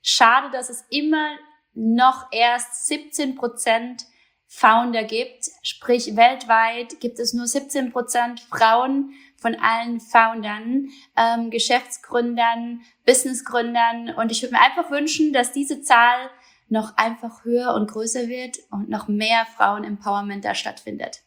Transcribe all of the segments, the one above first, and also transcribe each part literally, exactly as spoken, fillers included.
schade, dass es immer noch erst siebzehn Prozent Founder gibt. Sprich, weltweit gibt es nur siebzehn Prozent Frauen von allen Foundern, ähm, Geschäftsgründern, Businessgründern. Und ich würde mir einfach wünschen, dass diese Zahl noch einfach höher und größer wird und noch mehr Frauen-Empowerment da stattfindet.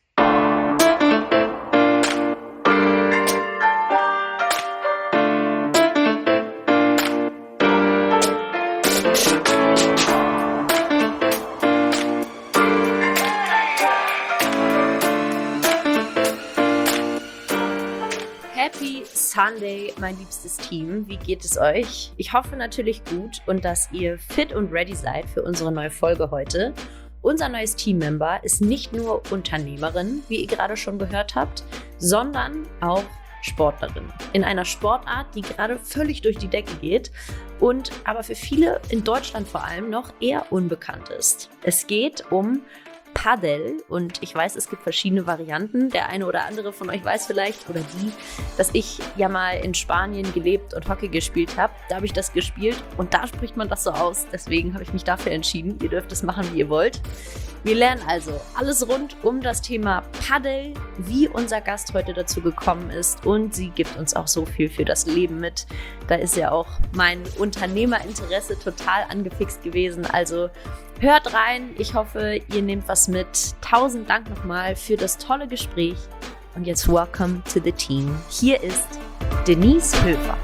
Happy Sunday, mein liebstes Team. Wie geht es euch? Ich hoffe natürlich gut und dass ihr fit und ready seid für unsere neue Folge heute. Unser neues Teammember ist nicht nur Unternehmerin, wie ihr gerade schon gehört habt, sondern auch Sportlerin. In einer Sportart, die gerade völlig durch die Decke geht und aber für viele in Deutschland vor allem noch eher unbekannt ist. Es geht um Padel und ich weiß, es gibt verschiedene Varianten. Der eine oder andere von euch weiß vielleicht oder die, dass ich ja mal in Spanien gelebt und Hockey gespielt habe. Da habe ich das gespielt und da spricht man das so aus. Deswegen habe ich mich dafür entschieden. Ihr dürft es machen, wie ihr wollt. Wir lernen also alles rund um das Thema Padel, wie unser Gast heute dazu gekommen ist und sie gibt uns auch so viel für das Leben mit. Da ist ja auch mein Unternehmerinteresse total angefixt gewesen. Also hört rein. Ich hoffe, ihr nehmt was mit. Tausend Dank nochmal für das tolle Gespräch. Und jetzt welcome to the team. Hier ist Denise Höfer.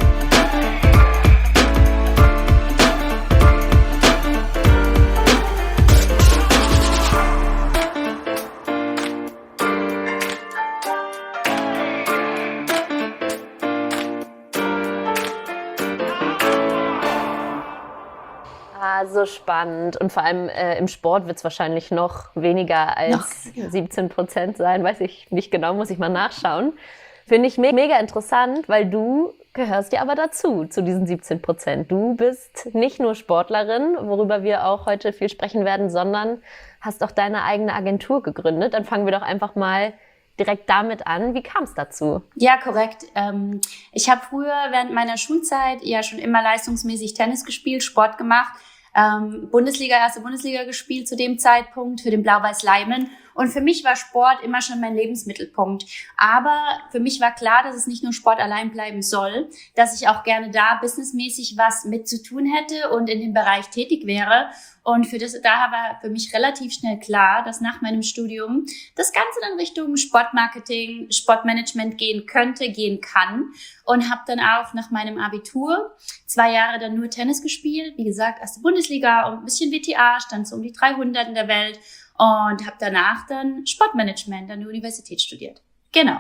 So spannend und vor allem äh, im Sport wird es wahrscheinlich noch weniger als noch, siebzehn Prozent sein, weiß ich nicht genau, muss ich mal nachschauen. Finde ich me- mega interessant, weil du gehörst ja aber dazu, zu diesen siebzehn Prozent. Du bist nicht nur Sportlerin, worüber wir auch heute viel sprechen werden, sondern hast auch deine eigene Agentur gegründet. Dann fangen wir doch einfach mal direkt damit an. Wie kam es dazu? Ja, korrekt. Ähm, ich habe früher während meiner Schulzeit ja schon immer leistungsmäßig Tennis gespielt, Sport gemacht. Ähm, Bundesliga, erste Bundesliga gespielt zu dem Zeitpunkt für den Blau-Weiß Leimen. Und für mich war Sport immer schon mein Lebensmittelpunkt. Aber für mich war klar, dass es nicht nur Sport allein bleiben soll, dass ich auch gerne da businessmäßig was mit zu tun hätte und in dem Bereich tätig wäre. Und für das, da war für mich relativ schnell klar, dass nach meinem Studium das Ganze dann Richtung Sportmarketing, Sportmanagement gehen könnte, gehen kann. Und habe dann auch nach meinem Abitur zwei Jahre dann nur Tennis gespielt. Wie gesagt, erste Bundesliga und ein bisschen W T A, stand so um die dreihundert in der Welt. Und habe danach dann Sportmanagement an der Universität studiert. Genau.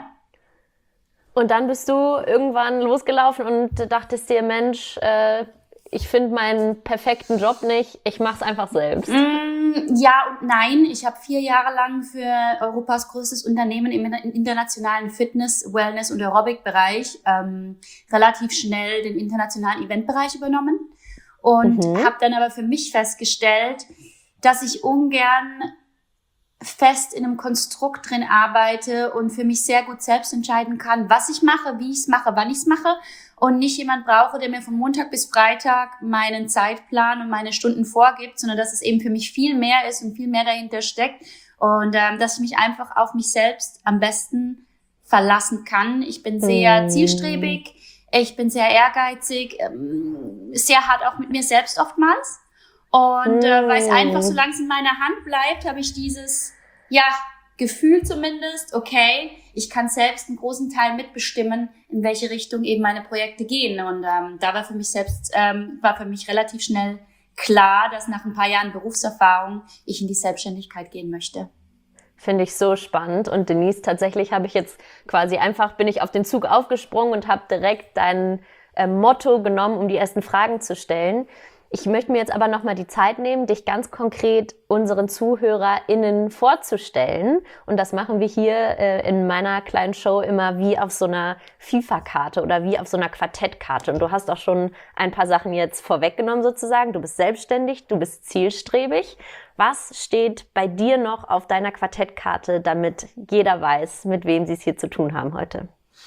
Und dann bist du irgendwann losgelaufen und dachtest dir, Mensch, äh, ich finde meinen perfekten Job nicht, ich mache es einfach selbst. Mm, ja und nein. Ich habe vier Jahre lang für Europas größtes Unternehmen im internationalen Fitness-, Wellness- und Aerobic-Bereich ähm, relativ schnell den internationalen Eventbereich übernommen. Und mhm. habe dann aber für mich festgestellt, dass ich ungern fest in einem Konstrukt drin arbeite und für mich sehr gut selbst entscheiden kann, was ich mache, wie ich es mache, wann ich es mache und nicht jemand brauche, der mir von Montag bis Freitag meinen Zeitplan und meine Stunden vorgibt, sondern dass es eben für mich viel mehr ist und viel mehr dahinter steckt und ähm, dass ich mich einfach auf mich selbst am besten verlassen kann. Ich bin sehr mm. zielstrebig, ich bin sehr ehrgeizig, ähm, sehr hart auch mit mir selbst oftmals. Und äh, weil es einfach, solange es in meiner Hand bleibt, habe ich dieses, ja, Gefühl zumindest, okay, ich kann selbst einen großen Teil mitbestimmen, in welche Richtung eben meine Projekte gehen. Und ähm, da war für mich selbst, ähm, war für mich relativ schnell klar, dass nach ein paar Jahren Berufserfahrung ich in die Selbstständigkeit gehen möchte. Finde ich so spannend. Und Denise, tatsächlich habe ich jetzt quasi einfach, bin ich auf den Zug aufgesprungen und habe direkt dein äh, Motto genommen, um die ersten Fragen zu stellen. Ich möchte mir jetzt aber nochmal die Zeit nehmen, dich ganz konkret unseren ZuhörerInnen vorzustellen. Und das machen wir hier äh, in meiner kleinen Show immer wie auf so einer FIFA-Karte oder wie auf so einer Quartettkarte. Und du hast auch schon ein paar Sachen jetzt vorweggenommen sozusagen. Du bist selbstständig, du bist zielstrebig. Was steht bei dir noch auf deiner Quartettkarte, damit jeder weiß, mit wem sie es hier zu tun haben heute?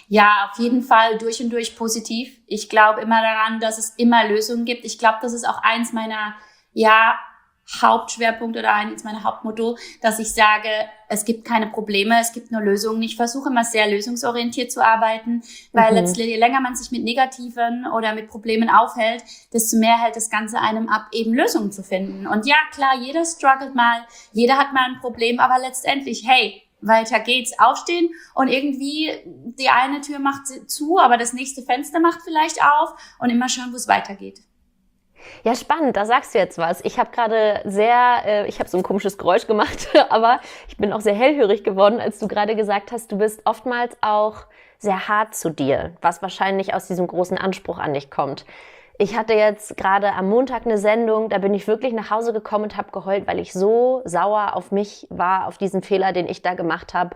Ja, auf jeden Fall durch und durch positiv. Ich glaube immer daran, dass es immer Lösungen gibt. Ich glaube, das ist auch eins meiner, ja, Hauptschwerpunkte oder eines meiner Hauptmotto, dass ich sage, es gibt keine Probleme, es gibt nur Lösungen. Ich versuche immer sehr lösungsorientiert zu arbeiten, weil Mhm. letztlich, je länger man sich mit negativen oder mit Problemen aufhält, desto mehr hält das Ganze einem ab, eben Lösungen zu finden. Und ja, klar, jeder struggelt mal, jeder hat mal ein Problem, aber letztendlich, hey, weiter geht's, aufstehen und irgendwie die eine Tür macht zu, aber das nächste Fenster macht vielleicht auf und immer schauen, wo es weitergeht. Ja, spannend, da sagst du jetzt was. Ich habe gerade sehr, äh, ich habe so ein komisches Geräusch gemacht, aber ich bin auch sehr hellhörig geworden, als du gerade gesagt hast, du bist oftmals auch sehr hart zu dir, was wahrscheinlich aus diesem großen Anspruch an dich kommt. Ich hatte jetzt gerade am Montag eine Sendung, da bin ich wirklich nach Hause gekommen und habe geheult, weil ich so sauer auf mich war, auf diesen Fehler, den ich da gemacht habe.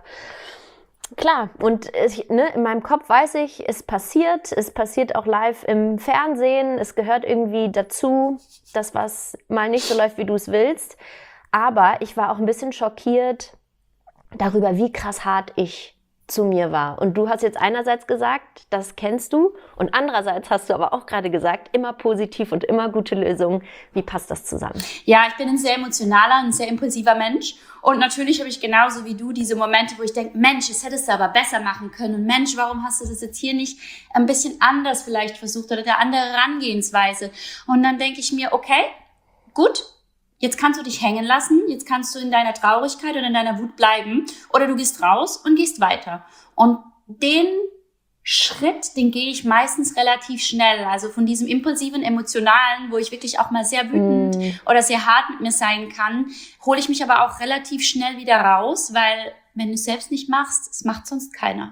Klar, und ich, ne, in meinem Kopf weiß ich, es passiert, es passiert auch live im Fernsehen, es gehört irgendwie dazu, dass was mal nicht so läuft, wie du es willst. Aber ich war auch ein bisschen schockiert darüber, wie krass hart ich zu mir war. Und du hast jetzt einerseits gesagt, das kennst du, und andererseits hast du aber auch gerade gesagt, immer positiv und immer gute Lösungen. Wie passt das zusammen? Ja, ich bin ein sehr emotionaler, ein sehr impulsiver Mensch. Und natürlich habe ich genauso wie du diese Momente, wo ich denke, Mensch, das hättest du aber besser machen können. Und Mensch, warum hast du das jetzt hier nicht ein bisschen anders vielleicht versucht oder eine andere Herangehensweise? Und dann denke ich mir, okay, gut, jetzt kannst du dich hängen lassen, jetzt kannst du in deiner Traurigkeit oder in deiner Wut bleiben oder du gehst raus und gehst weiter. Und den Schritt, den gehe ich meistens relativ schnell. Also von diesem impulsiven, emotionalen, wo ich wirklich auch mal sehr wütend mm. oder sehr hart mit mir sein kann, hole ich mich aber auch relativ schnell wieder raus, weil wenn du es selbst nicht machst, es macht sonst keiner.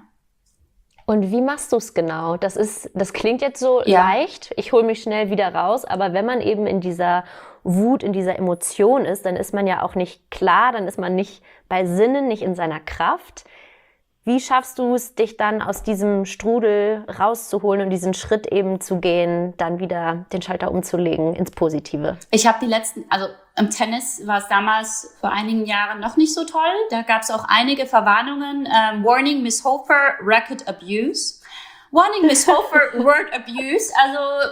Und wie machst du es genau? Das ist, das klingt jetzt so ja. leicht, ich hole mich schnell wieder raus, aber wenn man eben in dieser Wut, in dieser Emotion ist, dann ist man ja auch nicht klar, dann ist man nicht bei Sinnen, nicht in seiner Kraft. Wie schaffst du es, dich dann aus diesem Strudel rauszuholen und diesen Schritt eben zu gehen, dann wieder den Schalter umzulegen ins Positive? Ich habe die letzten, also im Tennis war es damals vor einigen Jahren noch nicht so toll. Da gab es auch einige Verwarnungen. Ähm, Warning, Miss Hofer, Racket Abuse. Warning, Miss Hofer, Word Abuse. Also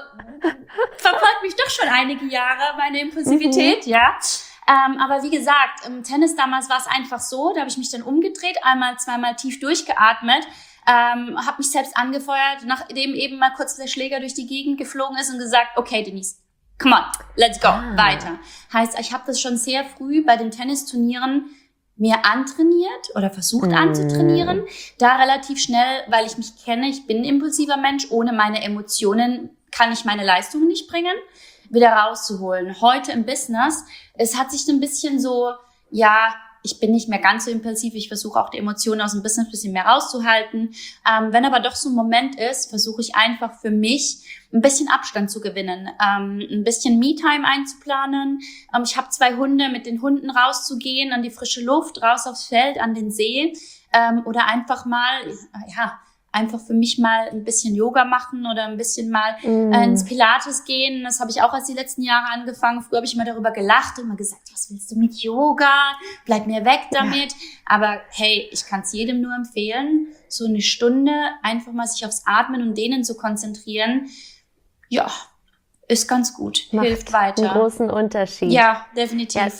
verfolgt mich doch schon einige Jahre, meine Impulsivität, mhm. ja. Ähm, aber wie gesagt, im Tennis damals war es einfach so, da habe ich mich dann umgedreht, einmal, zweimal tief durchgeatmet, ähm, habe mich selbst angefeuert, nachdem eben mal kurz der Schläger durch die Gegend geflogen ist und gesagt, okay, Denise, come on, let's go, ah. weiter. Heißt, ich habe das schon sehr früh bei den Tennisturnieren mir antrainiert oder versucht mm. anzutrainieren, da relativ schnell, weil ich mich kenne, ich bin ein impulsiver Mensch, ohne meine Emotionen kann ich meine Leistungen nicht bringen, wieder rauszuholen. Heute im Business, es hat sich ein bisschen so, ja, ich bin nicht mehr ganz so impulsiv, ich versuche auch die Emotionen aus dem Business ein bisschen mehr rauszuhalten. Ähm, wenn aber doch so ein Moment ist, versuche ich einfach für mich ein bisschen Abstand zu gewinnen, ähm, ein bisschen Me-Time einzuplanen. Ähm, ich habe zwei Hunde, mit den Hunden rauszugehen, an die frische Luft, raus aufs Feld, an den See ähm, oder einfach mal, ja, einfach für mich mal ein bisschen Yoga machen oder ein bisschen mal mm. äh, ins Pilates gehen. Das habe ich auch erst die letzten Jahre angefangen. Früher habe ich immer darüber gelacht und immer gesagt, was willst du mit Yoga? Bleib mir weg damit. Ja. Aber hey, ich kann es jedem nur empfehlen, so eine Stunde einfach mal sich aufs Atmen und Dehnen zu konzentrieren. Ja, ist ganz gut. Macht hilft weiter. Einen großen Unterschied. Ja, definitiv. Ja.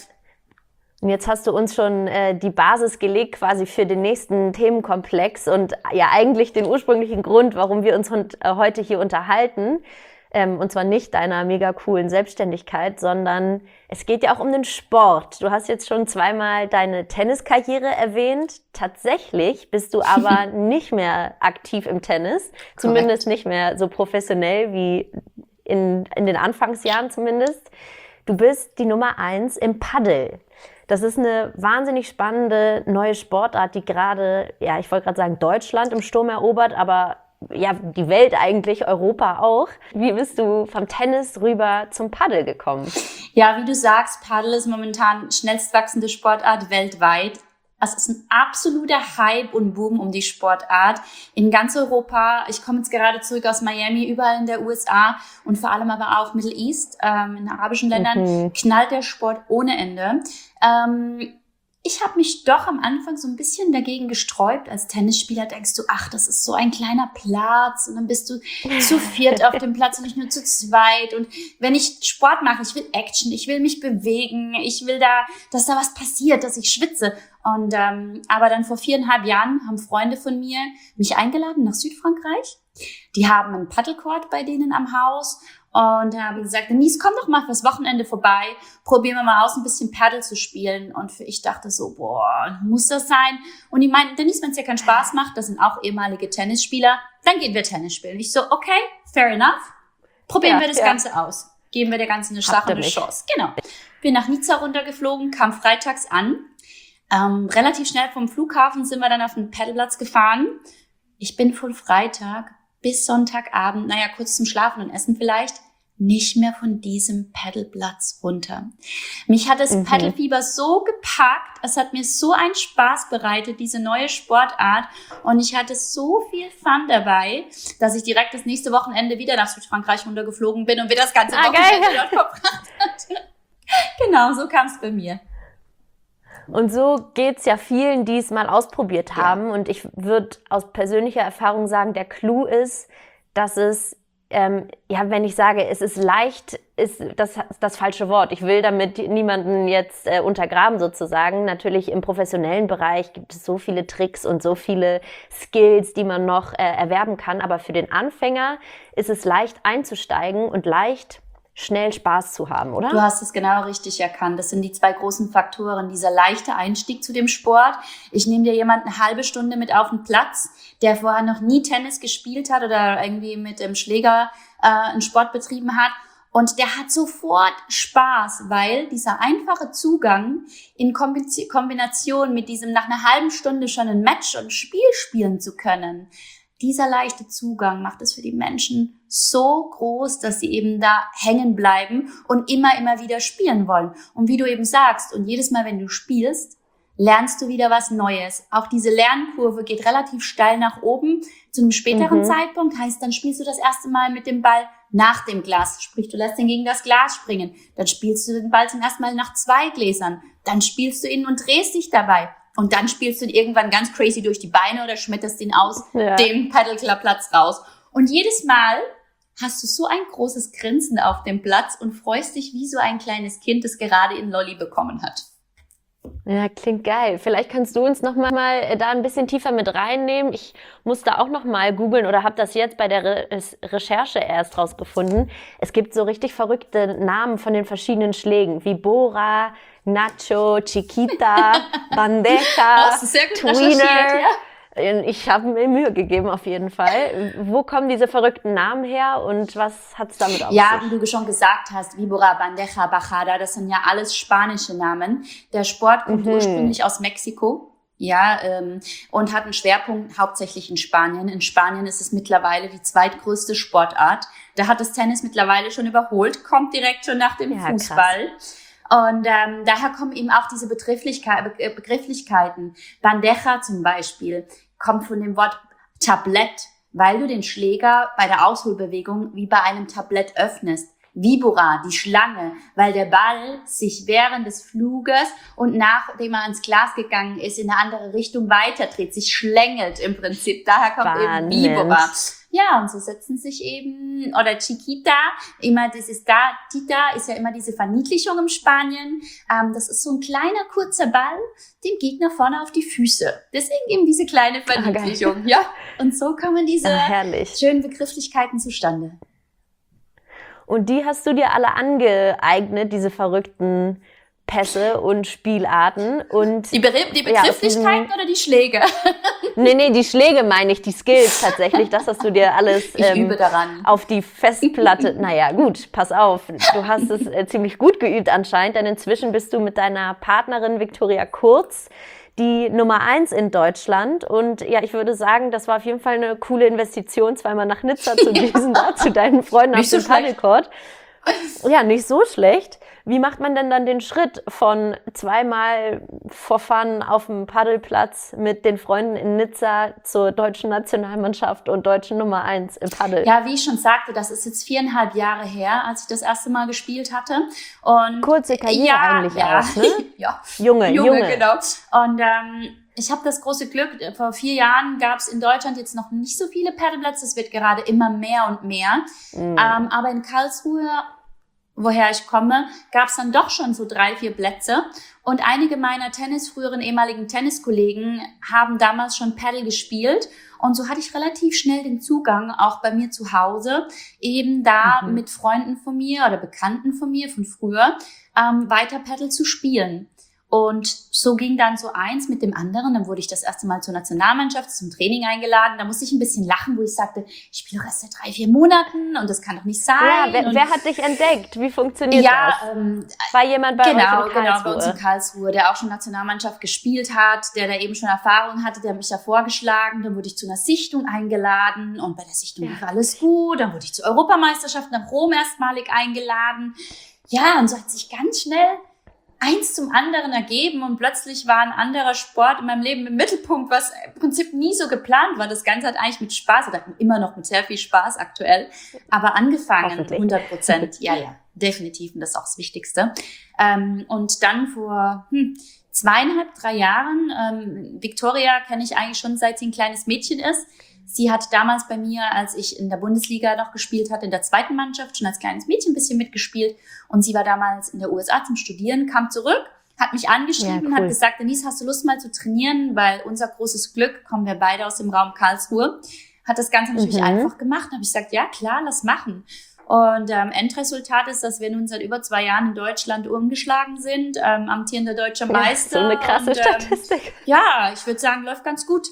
Und jetzt hast du uns schon äh, die Basis gelegt quasi für den nächsten Themenkomplex und ja eigentlich den ursprünglichen Grund, warum wir uns hund, äh, heute hier unterhalten. Ähm, und zwar nicht deiner mega coolen Selbstständigkeit, sondern es geht ja auch um den Sport. Du hast jetzt schon zweimal deine Tenniskarriere erwähnt. Tatsächlich bist du aber nicht mehr aktiv im Tennis, Korrekt. Zumindest nicht mehr so professionell wie in, in den Anfangsjahren zumindest. Du bist die Nummer eins im Paddel. Das ist eine wahnsinnig spannende neue Sportart, die gerade, ja, ich wollte gerade sagen, Deutschland im Sturm erobert, aber ja, die Welt eigentlich, Europa auch. Wie bist du vom Tennis rüber zum Paddel gekommen? Ja, wie du sagst, Paddel ist momentan schnellst wachsende Sportart weltweit. Es ist ein absoluter Hype und Boom um die Sportart in ganz Europa. Ich komme jetzt gerade zurück aus Miami, überall in der U S A und vor allem aber auch Middle East, ähm, in arabischen Ländern, mhm. knallt der Sport ohne Ende. Ähm, ich habe mich doch am Anfang so ein bisschen dagegen gesträubt. Als Tennisspieler denkst du, ach, das ist so ein kleiner Platz und dann bist du zu viert auf dem Platz und nicht nur zu zweit. Und wenn ich Sport mache, ich will Action, ich will mich bewegen, ich will da, dass da was passiert, dass ich schwitze. Und ähm, aber dann vor viereinhalb Jahren haben Freunde von mir mich eingeladen nach Südfrankreich. Die haben einen Paddlecourt bei denen am Haus. Und da habe ich gesagt, Denise, komm doch mal fürs Wochenende vorbei, probieren wir mal aus, ein bisschen Paddle zu spielen. Und für ich dachte so, boah, muss das sein? Und die meinten, Denise, wenn es dir keinen Spaß macht, das sind auch ehemalige Tennisspieler, dann gehen wir Tennis spielen. Ich so, okay, fair enough, probieren ja, wir das ja. Ganze aus. Geben wir der ganzen eine Sache eine Chance. Genau. Bin nach Nizza runtergeflogen, kam freitags an. Ähm, relativ schnell vom Flughafen sind wir dann auf den Paddleplatz gefahren. Ich bin von Freitag bis Sonntagabend, naja, kurz zum Schlafen und Essen vielleicht, nicht mehr von diesem Paddleplatz runter. Mich hat das mhm. Paddlefieber so gepackt, es hat mir so einen Spaß bereitet, diese neue Sportart, und ich hatte so viel Fun dabei, dass ich direkt das nächste Wochenende wieder nach Südfrankreich runtergeflogen bin und wir das ganze ah, Wochenende dort verbracht hatten. Genau, so kam es bei mir. Und so geht's ja vielen, die es mal ausprobiert haben. Ja. Und ich würde aus persönlicher Erfahrung sagen, der Clou ist, dass es, ähm, ja, wenn ich sage, es ist leicht, ist das das falsche Wort. Ich will damit niemanden jetzt äh, untergraben sozusagen. Natürlich im professionellen Bereich gibt es so viele Tricks und so viele Skills, die man noch äh, erwerben kann. Aber für den Anfänger ist es leicht einzusteigen und leicht schnell Spaß zu haben, oder? Du hast es genau richtig erkannt. Das sind die zwei großen Faktoren. Dieser leichte Einstieg zu dem Sport. Ich nehme dir jemanden eine halbe Stunde mit auf den Platz, der vorher noch nie Tennis gespielt hat oder irgendwie mit dem Schläger äh, einen Sport betrieben hat. Und der hat sofort Spaß, weil dieser einfache Zugang in Kombination mit diesem nach einer halben Stunde schon ein Match und ein Spiel spielen zu können, dieser leichte Zugang macht es für die Menschen so groß, dass sie eben da hängen bleiben und immer, immer wieder spielen wollen. Und wie du eben sagst, und jedes Mal, wenn du spielst, lernst du wieder was Neues. Auch diese Lernkurve geht relativ steil nach oben. Zu einem späteren mhm. Zeitpunkt heißt, dann spielst du das erste Mal mit dem Ball nach dem Glas. Sprich, du lässt ihn gegen das Glas springen. Dann spielst du den Ball zum ersten Mal nach zwei Gläsern. Dann spielst du ihn und drehst dich dabei. Und dann spielst du ihn irgendwann ganz crazy durch die Beine oder schmetterst ihn aus ja. dem Paddleclub-Platz raus. Und jedes Mal hast du so ein großes Grinsen auf dem Platz und freust dich wie so ein kleines Kind, das gerade in Lolli bekommen hat. Ja, klingt geil. Vielleicht kannst du uns noch mal, mal da ein bisschen tiefer mit reinnehmen. Ich musste auch noch mal googeln oder habe das jetzt bei der Re- Recherche erst rausgefunden. Es gibt so richtig verrückte Namen von den verschiedenen Schlägen, wie Bora, Nacho, Chiquita, Bandeja, oh, sehr gut Tweener. Ja. Ich habe mir Mühe gegeben auf jeden Fall. Wo kommen diese verrückten Namen her und was hat's damit auf ja, sich? wie du schon gesagt hast, Víbora, Bandeja, Bajada, das sind ja alles spanische Namen. Der Sport kommt mhm. ursprünglich aus Mexiko, ja, ähm, und hat einen Schwerpunkt hauptsächlich in Spanien. In Spanien ist es mittlerweile die zweitgrößte Sportart. Da hat das Tennis mittlerweile schon überholt, kommt direkt schon nach dem ja, Fußball. Krass. Und ähm, daher kommen eben auch diese Begrifflichkeit, Begrifflichkeiten. Bandeja zum Beispiel kommt von dem Wort Tablett, weil du den Schläger bei der Ausholbewegung wie bei einem Tablett öffnest. Víbora, die Schlange, weil der Ball sich während des Fluges und nachdem er ans Glas gegangen ist, in eine andere Richtung weiterdreht, sich schlängelt im Prinzip. Daher kommt Spannend. eben Víbora. Ja, und so setzen sich eben, oder Chiquita, immer dieses da, Tita ist ja immer diese Verniedlichung im Spanien. Ähm, das ist so ein kleiner, kurzer Ball, dem Gegner vorne auf die Füße. Deswegen eben diese kleine Verniedlichung, ja. Und so kommen diese Ach, schönen Begrifflichkeiten zustande. Und die hast du dir alle angeeignet, diese verrückten Pässe und Spielarten. Und die, Be- die Begrifflichkeiten ja, oder die Schläge? Nee, nee, die Schläge meine ich, die Skills tatsächlich. Das hast du dir alles ich ähm, übe daran. auf die Festplatte. Naja, gut, pass auf. Du hast es äh, ziemlich gut geübt anscheinend, denn inzwischen bist du mit deiner Partnerin Viktoria Kurz die Nummer eins in Deutschland. Und ja, ich würde sagen, das war auf jeden Fall eine coole Investition, zweimal nach Nizza zu düsen, da zu deinen Freunden auf dem Paddlecourt. Ja, nicht so schlecht. Wie macht man denn dann den Schritt von zweimal for fun auf dem Paddelplatz mit den Freunden in Nizza zur deutschen Nationalmannschaft und deutschen Nummer eins im Paddel? Ja, wie ich schon sagte, das ist jetzt viereinhalb Jahre her, als ich das erste Mal gespielt hatte. Und kurze Karriere ja, eigentlich ja, auch, ne? ja. Junge, junge. Junge, genau. Und ähm, ich habe das große Glück, vor vier Jahren gab es in Deutschland jetzt noch nicht so viele Paddleplätze, es wird gerade immer mehr und mehr. Mhm. Ähm, aber in Karlsruhe, woher ich komme, gab es dann doch schon so drei, vier Plätze. Und einige meiner Tennis, früheren ehemaligen Tenniskollegen haben damals schon Paddle gespielt. Und so hatte ich relativ schnell den Zugang, auch bei mir zu Hause, eben da mhm. mit Freunden von mir oder Bekannten von mir von früher ähm, weiter Paddle zu spielen. Und so ging dann so eins mit dem anderen. Dann wurde ich das erste Mal zur Nationalmannschaft, zum Training eingeladen. Da musste ich ein bisschen lachen, wo ich sagte, ich spiele doch erst seit drei, vier Monaten und das kann doch nicht sein. Ja, wer, wer hat dich entdeckt? Wie funktioniert ja, das? Ähm, War jemand bei genau, euch in Karlsruhe? Genau, bei uns in Karlsruhe, der auch schon Nationalmannschaft gespielt hat, der da eben schon Erfahrung hatte, der hat mich da vorgeschlagen. Dann wurde ich zu einer Sichtung eingeladen und bei der Sichtung lief ja. alles gut. Dann wurde ich zur Europameisterschaft nach Rom erstmalig eingeladen. Ja, und so hat sich ganz schnell eins zum anderen ergeben und plötzlich war ein anderer Sport in meinem Leben im Mittelpunkt, was im Prinzip nie so geplant war. Das Ganze hat eigentlich mit Spaß, oder immer noch mit sehr viel Spaß aktuell, aber angefangen, hundert Prozent, ja, ja, definitiv, und das ist auch das Wichtigste. Ähm, und dann vor hm, zweieinhalb, drei Jahren, ähm, Victoria kenne ich eigentlich schon, seit sie ein kleines Mädchen ist. Sie hat damals bei mir, als ich in der Bundesliga noch gespielt hatte, in der zweiten Mannschaft, schon als kleines Mädchen ein bisschen mitgespielt. Und sie war damals in der U S A zum Studieren, kam zurück, hat mich angeschrieben, ja, cool. hat gesagt, Denise, hast du Lust mal zu trainieren? Weil unser großes Glück, kommen wir beide aus dem Raum Karlsruhe, hat das Ganze natürlich mhm. einfach gemacht. Da habe ich gesagt, ja klar, lass machen. Und ähm, Endresultat ist, dass wir nun seit über zwei Jahren in Deutschland umgeschlagen sind, ähm, amtierender deutscher Meister. Ja, so eine krasse und, ähm, Statistik. Ja, ich würde sagen, läuft ganz gut.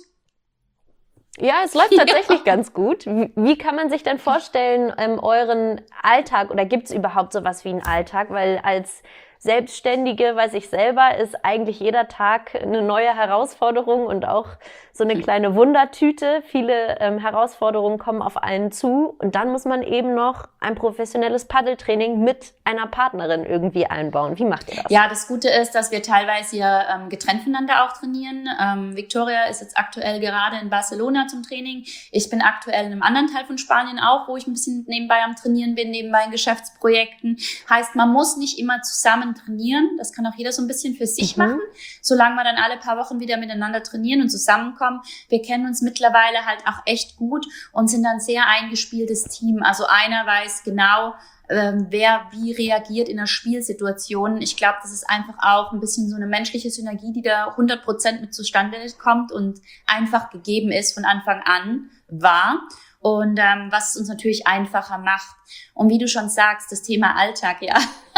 Ja, es läuft tatsächlich ja. ganz gut. Wie, wie kann man sich denn vorstellen, ähm, euren Alltag, oder gibt es überhaupt sowas wie einen Alltag? Weil als Selbstständige, weiß ich selber, ist eigentlich jeder Tag eine neue Herausforderung und auch so eine kleine Wundertüte. Viele ähm, Herausforderungen kommen auf einen zu und dann muss man eben noch ein professionelles Paddeltraining mit einer Partnerin irgendwie einbauen. Wie macht ihr das? Ja, das Gute ist, dass wir teilweise ja ähm, getrennt voneinander auch trainieren. Ähm, Victoria ist jetzt aktuell gerade in Barcelona zum Training. Ich bin aktuell in einem anderen Teil von Spanien auch, wo ich ein bisschen nebenbei am Trainieren bin, nebenbei in Geschäftsprojekten. Heißt, man muss nicht immer zusammen trainieren. Das kann auch jeder so ein bisschen für sich mhm. machen, solange wir dann alle paar Wochen wieder miteinander trainieren und zusammenkommen. Wir kennen uns mittlerweile halt auch echt gut und sind dann ein sehr eingespieltes Team. Also einer weiß genau, ähm, wer wie reagiert in einer Spielsituation. Ich glaube, das ist einfach auch ein bisschen so eine menschliche Synergie, die da hundert Prozent mit zustande kommt und einfach gegeben ist von Anfang an war. Und ähm, was es uns natürlich einfacher macht. Und wie du schon sagst, das Thema Alltag, ja.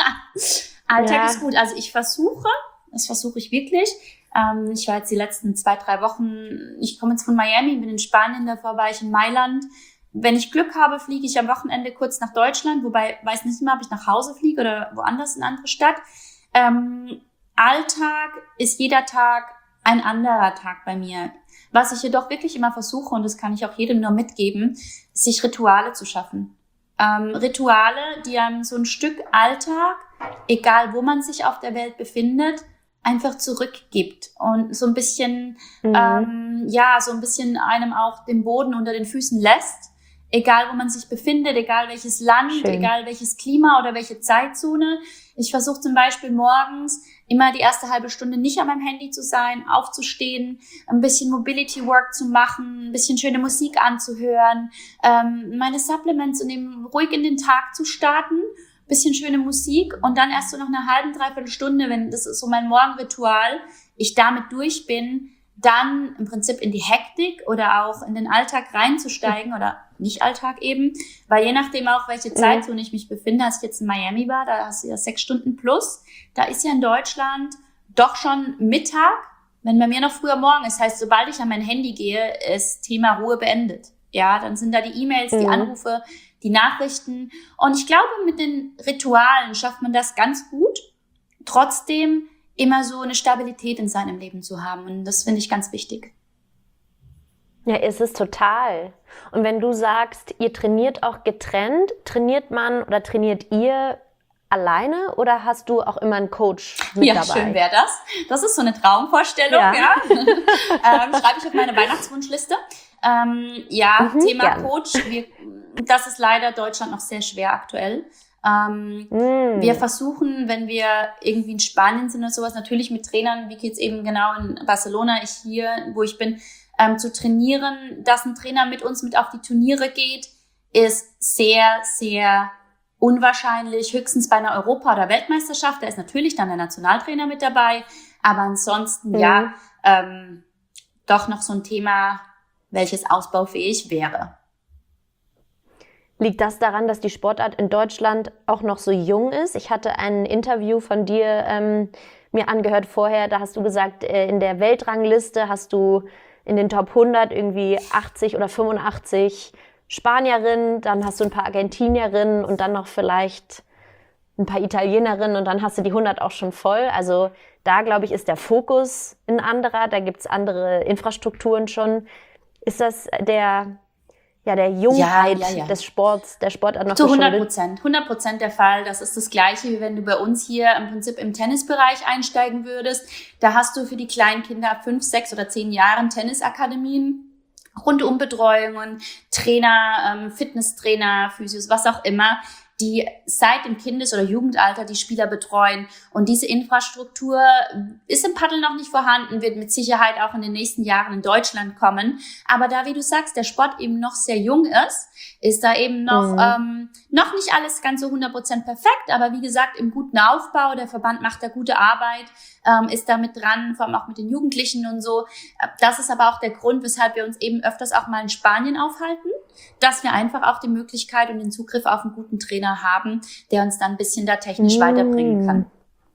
Alltag ja. ist gut. Also ich versuche, das versuche ich wirklich. Ähm, ich war jetzt die letzten zwei, drei Wochen, ich komme jetzt von Miami, bin in Spanien, davor war ich in Mailand. Wenn ich Glück habe, fliege ich am Wochenende kurz nach Deutschland, wobei, weiß nicht mehr, ob ich nach Hause fliege oder woanders in eine andere Stadt. Ähm, Alltag ist jeder Tag ein anderer Tag bei mir. Was ich jedoch wirklich immer versuche, und das kann ich auch jedem nur mitgeben, sich Rituale zu schaffen. Ähm, Rituale, die einem so ein Stück Alltag, egal wo man sich auf der Welt befindet, einfach zurückgibt und so ein bisschen, mhm. ähm, ja, so ein bisschen einem auch den Boden unter den Füßen lässt, egal wo man sich befindet, egal welches Land, Schön. Egal welches Klima oder welche Zeitzone. Ich versuche zum Beispiel morgens immer die erste halbe Stunde nicht an meinem Handy zu sein, aufzustehen, ein bisschen Mobility Work zu machen, ein bisschen schöne Musik anzuhören, ähm, meine Supplements zu nehmen, ruhig in den Tag zu starten, bisschen schöne Musik und dann erst so nach einer halben, dreiviertel Stunde, wenn das ist so mein Morgenritual, ich damit durch bin, dann im Prinzip in die Hektik oder auch in den Alltag reinzusteigen oder nicht Alltag eben, weil je nachdem auch, welche Zeitzone ich mich befinde, als ich jetzt in Miami war, da hast du ja sechs Stunden plus, da ist ja in Deutschland doch schon Mittag, wenn bei mir noch früher Morgen ist, heißt, sobald ich an mein Handy gehe, ist Thema Ruhe beendet. Ja, dann sind da die E-Mails, die Anrufe, die Nachrichten und ich glaube, mit den Ritualen schafft man das ganz gut, trotzdem immer so eine Stabilität in seinem Leben zu haben. Und das finde ich ganz wichtig. Ja, ist es total. Und wenn du sagst, ihr trainiert auch getrennt, trainiert man oder trainiert ihr alleine oder hast du auch immer einen Coach mit ja, dabei? Ja, schön wäre das. Das ist so eine Traumvorstellung, ja. ja. ähm, schreibe ich auf meine Weihnachtswunschliste. Ähm, ja, mhm, Thema gern. Coach. Wir, das ist leider Deutschland noch sehr schwer aktuell. Ähm, mm. Wir versuchen, wenn wir irgendwie in Spanien sind oder sowas, natürlich mit Trainern, wie geht's eben genau in Barcelona, ich hier, wo ich bin, ähm, zu trainieren, dass ein Trainer mit uns mit auf die Turniere geht, ist sehr, sehr unwahrscheinlich, höchstens bei einer Europa- oder Weltmeisterschaft. Da ist natürlich dann der Nationaltrainer mit dabei, aber ansonsten mm. ja, ähm, doch noch so ein Thema, welches ausbaufähig wäre. Liegt das daran, dass die Sportart in Deutschland auch noch so jung ist? Ich hatte ein Interview von dir ähm, mir angehört vorher, da hast du gesagt, äh, in der Weltrangliste hast du in den Top hundert irgendwie achtzig oder fünfundachtzig Spanierinnen, dann hast du ein paar Argentinierinnen und dann noch vielleicht ein paar Italienerinnen und dann hast du die hundert auch schon voll. Also da, glaube ich, ist der Fokus ein anderer, da gibt's andere Infrastrukturen schon. Ist das der... Ja, der Jungheit ja, ja, ja. des Sports, der Sportart noch zu hundert Prozent, hundert Prozent der Fall. Das ist das Gleiche, wie wenn du bei uns hier im Prinzip im Tennisbereich einsteigen würdest. Da hast du für die kleinen Kinder ab fünf, sechs oder zehn Jahren Tennisakademien, Rundumbetreuungen, Trainer, ähm, Fitnesstrainer, Physios, was auch immer, die seit dem Kindes- oder Jugendalter die Spieler betreuen. Und diese Infrastruktur ist im Paddel noch nicht vorhanden, wird mit Sicherheit auch in den nächsten Jahren in Deutschland kommen. Aber da, wie du sagst, der Sport eben noch sehr jung ist, ist da eben noch, mhm. ähm, noch nicht alles ganz so hundert Prozent perfekt. Aber wie gesagt, im guten Aufbau, der Verband macht da gute Arbeit, ähm, ist da mit dran, vor allem auch mit den Jugendlichen und so. Das ist aber auch der Grund, weshalb wir uns eben öfters auch mal in Spanien aufhalten, dass wir einfach auch die Möglichkeit und den Zugriff auf einen guten Trainer haben, der uns dann ein bisschen da technisch mm. weiterbringen kann.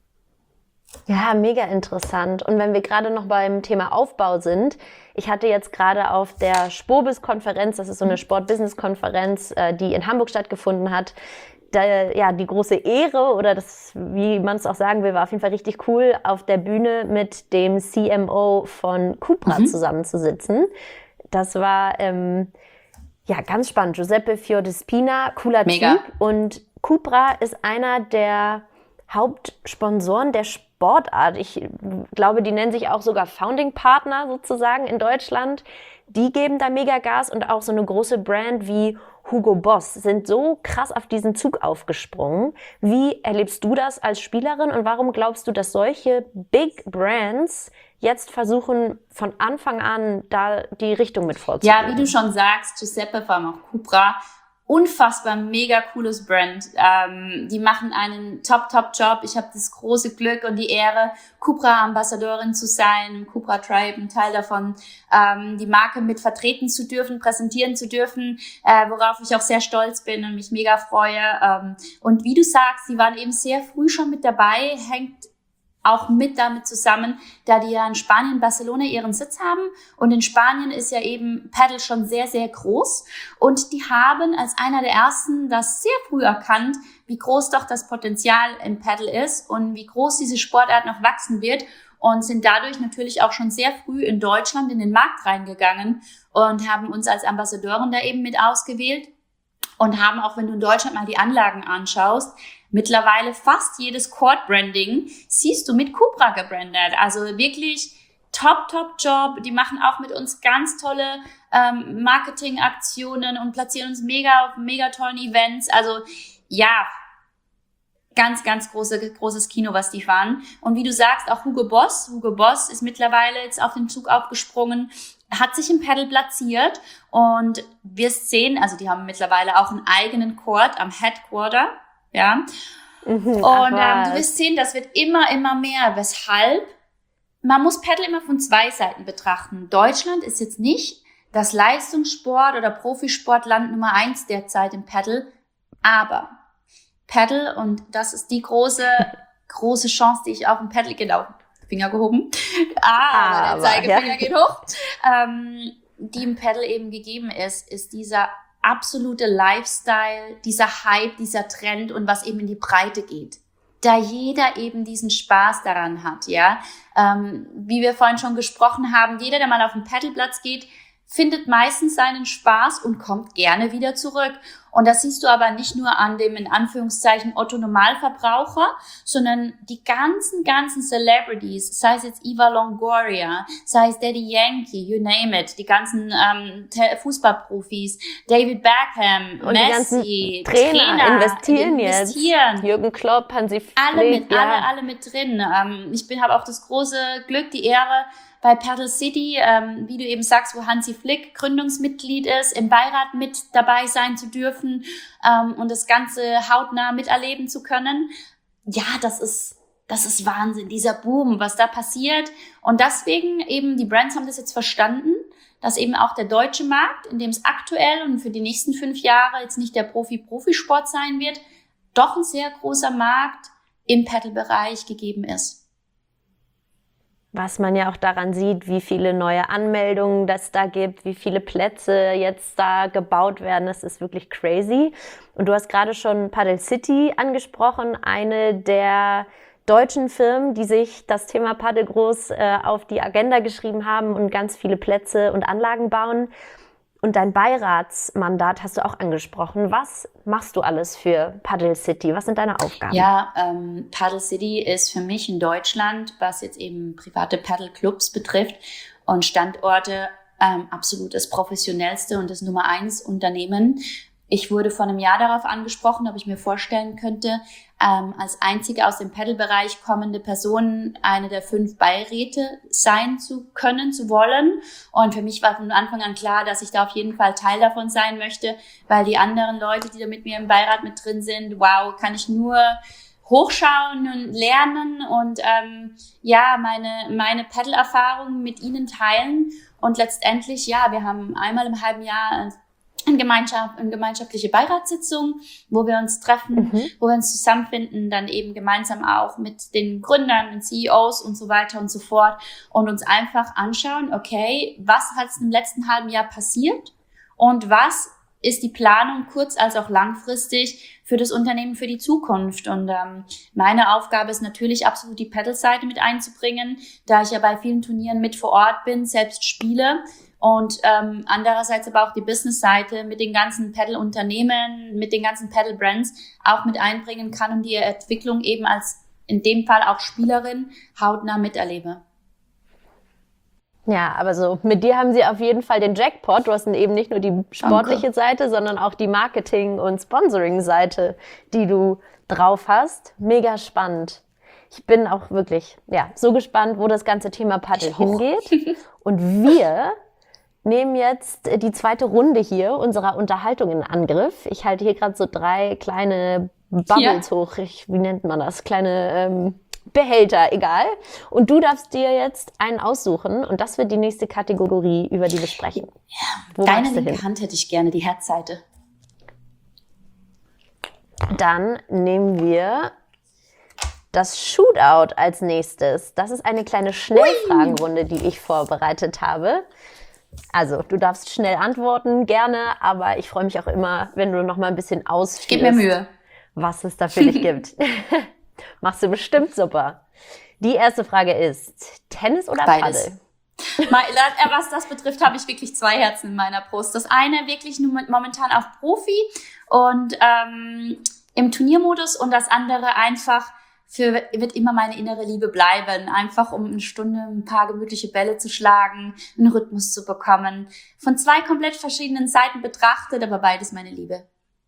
Ja, mega interessant. Und wenn wir gerade noch beim Thema Aufbau sind, ich hatte jetzt gerade auf der Spobis-Konferenz, das ist so eine Sport-Business-Konferenz, die in Hamburg stattgefunden hat, da, ja, die große Ehre oder das, wie man es auch sagen will, war auf jeden Fall richtig cool, auf der Bühne mit dem C M O von Cupra mhm. zusammenzusitzen. Das war ähm, ja ganz spannend. Giuseppe Fiordespina, cooler Mega. Typ. Und Cupra ist einer der Hauptsponsoren der Sportart. Ich glaube, die nennen sich auch sogar Founding Partner sozusagen in Deutschland. Die geben da mega Gas und auch so eine große Brand wie Hugo Boss sind so krass auf diesen Zug aufgesprungen. Wie erlebst du das als Spielerin und warum glaubst du, dass solche Big Brands jetzt versuchen, von Anfang an da die Richtung mit vorzugehen? Ja, wie du schon sagst, Giuseppe, vor allem auch Cupra, unfassbar mega cooles Brand. Ähm, die machen einen Top-Top-Job. Ich habe das große Glück und die Ehre, Cupra-Ambassadorin zu sein, Cupra Tribe, ein Teil davon, ähm, die Marke mit vertreten zu dürfen, präsentieren zu dürfen, äh, worauf ich auch sehr stolz bin und mich mega freue. Ähm, und wie du sagst, die waren eben sehr früh schon mit dabei, hängt auch mit damit zusammen, da die ja in Spanien, Barcelona ihren Sitz haben. Und in Spanien ist ja eben Paddle schon sehr, sehr groß. Und die haben als einer der ersten das sehr früh erkannt, wie groß doch das Potenzial im Paddle ist und wie groß diese Sportart noch wachsen wird. Und sind dadurch natürlich auch schon sehr früh in Deutschland in den Markt reingegangen und haben uns als Ambassadoren da eben mit ausgewählt. Und haben auch, wenn du in Deutschland mal die Anlagen anschaust, mittlerweile fast jedes Court-Branding siehst du mit Cupra gebrandet. Also wirklich top, top Job. Die machen auch mit uns ganz tolle ähm, Marketingaktionen und platzieren uns mega auf mega tollen Events. Also ja, ganz, ganz große, großes Kino, was die fahren. Und wie du sagst, auch Hugo Boss. Hugo Boss ist mittlerweile jetzt auf den Zug aufgesprungen, hat sich im Paddle platziert und wirst sehen, also die haben mittlerweile auch einen eigenen Court am Headquarter, ja. Mhm, und ähm, du wirst sehen, das wird immer, immer mehr. Weshalb? Man muss Paddle immer von zwei Seiten betrachten. Deutschland ist jetzt nicht das Leistungssport- oder Profisportland Nummer eins derzeit im Paddle, aber Paddle, und das ist die große, große Chance, die ich auch im Paddle, genau, Finger gehoben. Ah, aber, der Zeigefinger ja. geht hoch. Ähm, die im Paddle eben gegeben ist, ist dieser absolute Lifestyle, dieser Hype, dieser Trend und was eben in die Breite geht. Da jeder eben diesen Spaß daran hat, ja. Ähm, wie wir vorhin schon gesprochen haben, jeder, der mal auf den Paddleplatz geht, findet meistens seinen Spaß und kommt gerne wieder zurück. Und das siehst du aber nicht nur an dem, in Anführungszeichen, Otto-Normalverbraucher, sondern die ganzen, ganzen Celebrities, sei es jetzt Eva Longoria, sei es Daddy Yankee, you name it, die ganzen ähm, Fußballprofis, David Beckham, und Messi, die ganzen Trainer, Trainer investieren, investieren jetzt. Jürgen Klopp, Hansi Flick. Alle mit, ja. alle, alle mit drin. Ähm, ich bin, habe auch das große Glück, die Ehre, bei Paddle City, ähm, wie du eben sagst, wo Hansi Flick Gründungsmitglied ist, im Beirat mit dabei sein zu dürfen ähm, und das Ganze hautnah miterleben zu können. Ja, das ist, das ist Wahnsinn, dieser Boom, was da passiert. Und deswegen eben, die Brands haben das jetzt verstanden, dass eben auch der deutsche Markt, in dem es aktuell und für die nächsten fünf Jahre jetzt nicht der Profi-Profisport sein wird, doch ein sehr großer Markt im Paddle-Bereich gegeben ist. Was man ja auch daran sieht, wie viele neue Anmeldungen das da gibt, wie viele Plätze jetzt da gebaut werden, das ist wirklich crazy. Und du hast gerade schon Paddle City angesprochen, eine der deutschen Firmen, die sich das Thema Paddle groß äh, auf die Agenda geschrieben haben und ganz viele Plätze und Anlagen bauen. Und dein Beiratsmandat hast du auch angesprochen. Was machst du alles für Paddle City? Was sind deine Aufgaben? Ja, ähm, Paddle City ist für mich in Deutschland, was jetzt eben private Paddle-Clubs betrifft und Standorte, ähm, absolut das professionellste und das Nummer eins Unternehmen. Ich wurde vor einem Jahr darauf angesprochen, ob ich mir vorstellen könnte, ähm, als einzige aus dem Paddle-Bereich kommende Person eine der fünf Beiräte sein zu können, zu wollen. Und für mich war von Anfang an klar, dass ich da auf jeden Fall Teil davon sein möchte, weil die anderen Leute, die da mit mir im Beirat mit drin sind, wow, kann ich nur hochschauen und lernen und ähm, ja, meine meine Paddle-Erfahrungen mit ihnen teilen. Und letztendlich, ja, wir haben einmal im halben Jahr eine, Gemeinschaft, eine gemeinschaftliche Beiratssitzung, wo wir uns treffen, mhm. wo wir uns zusammenfinden, dann eben gemeinsam auch mit den Gründern, den C E Os und so weiter und so fort und uns einfach anschauen, okay, was hat im letzten halben Jahr passiert und was ist die Planung kurz- als auch langfristig für das Unternehmen für die Zukunft. Und ähm, meine Aufgabe ist natürlich absolut die Paddle-Seite mit einzubringen, da ich ja bei vielen Turnieren mit vor Ort bin, selbst spiele. Und ähm, andererseits aber auch die Business-Seite mit den ganzen Paddle-Unternehmen, mit den ganzen Paddle-Brands auch mit einbringen kann und die Entwicklung eben als in dem Fall auch Spielerin hautnah miterlebe. Ja, aber so mit dir haben sie auf jeden Fall den Jackpot. Du hast eben nicht nur die sportliche Danke. Seite, sondern auch die Marketing- und Sponsoring-Seite, die du drauf hast. Mega spannend. Ich bin auch wirklich ja so gespannt, wo das ganze Thema Paddle hingeht. Und wir nehmen jetzt die zweite Runde hier unserer Unterhaltung in Angriff. Ich halte hier gerade so drei kleine Bubbles ja. hoch. Ich, wie nennt man das? Kleine ähm, Behälter, egal. Und du darfst dir jetzt einen aussuchen und das wird die nächste Kategorie, über die wir sprechen. Ja, Wo deine linke hin? Hand hätte ich gerne, die Herzseite. Dann nehmen wir das Shootout als nächstes. Das ist eine kleine Schnellfragenrunde, die ich vorbereitet habe. Also, du darfst schnell antworten, gerne, aber ich freue mich auch immer, wenn du noch mal ein bisschen ausführst. Gib mir Mühe. Was es da für dich gibt. Machst du bestimmt super. Die erste Frage ist, Tennis oder Beides. Paddel? Was das betrifft, habe ich wirklich zwei Herzen in meiner Brust. Das eine wirklich nur momentan auf Profi und ähm, im Turniermodus und das andere einfach für wird immer meine innere Liebe bleiben. Einfach um eine Stunde ein paar gemütliche Bälle zu schlagen, einen Rhythmus zu bekommen. Von zwei komplett verschiedenen Seiten betrachtet, aber beides meine Liebe.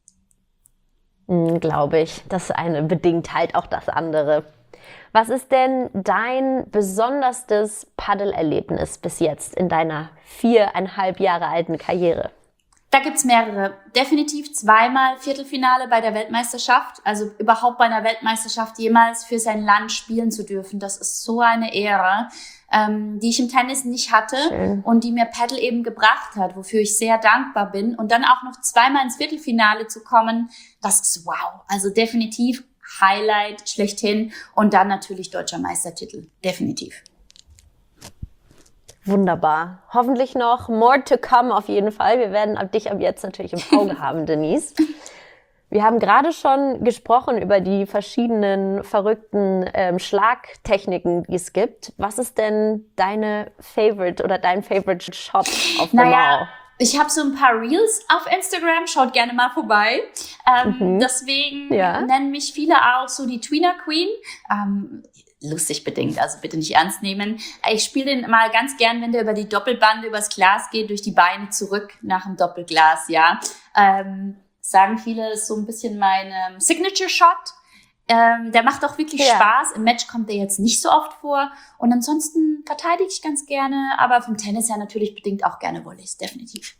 Glaube ich. Das eine bedingt halt auch das andere. Was ist denn dein besonderstes Paddle-Erlebnis bis jetzt in deiner viereinhalb Jahre alten Karriere? Da gibt's mehrere. Definitiv zweimal Viertelfinale bei der Weltmeisterschaft. Also überhaupt bei einer Weltmeisterschaft jemals für sein Land spielen zu dürfen. Das ist so eine Ehre, ähm, die ich im Tennis nicht hatte. Schön. Und die mir Paddle eben gebracht hat, wofür ich sehr dankbar bin. Und dann auch noch zweimal ins Viertelfinale zu kommen, das ist wow. Also definitiv Highlight schlechthin. Und dann natürlich deutscher Meistertitel. Definitiv. Wunderbar. Hoffentlich noch more to come auf jeden Fall. Wir werden dich ab jetzt natürlich im Auge haben, Denise. Wir haben gerade schon gesprochen über die verschiedenen verrückten ähm, Schlagtechniken, die es gibt. Was ist denn deine Favorite oder dein Favorite Shot auf them Naja, all? ich habe so ein paar Reels auf Instagram, schaut gerne mal vorbei. Ähm, Mhm. Deswegen Ja. nennen mich viele auch so die Tweener Queen. Ähm, lustig bedingt, also bitte nicht ernst nehmen. Ich spiele den mal ganz gern, wenn der über die Doppelbande übers Glas geht, durch die Beine zurück nach dem Doppelglas, ja. Ähm, sagen viele, ist so ein bisschen mein ähm, Signature-Shot. Ähm, der macht auch wirklich Ja. Spaß. Im Match kommt der jetzt nicht so oft vor. Und ansonsten verteidige ich ganz gerne, aber vom Tennis her natürlich bedingt auch gerne Volleys, definitiv.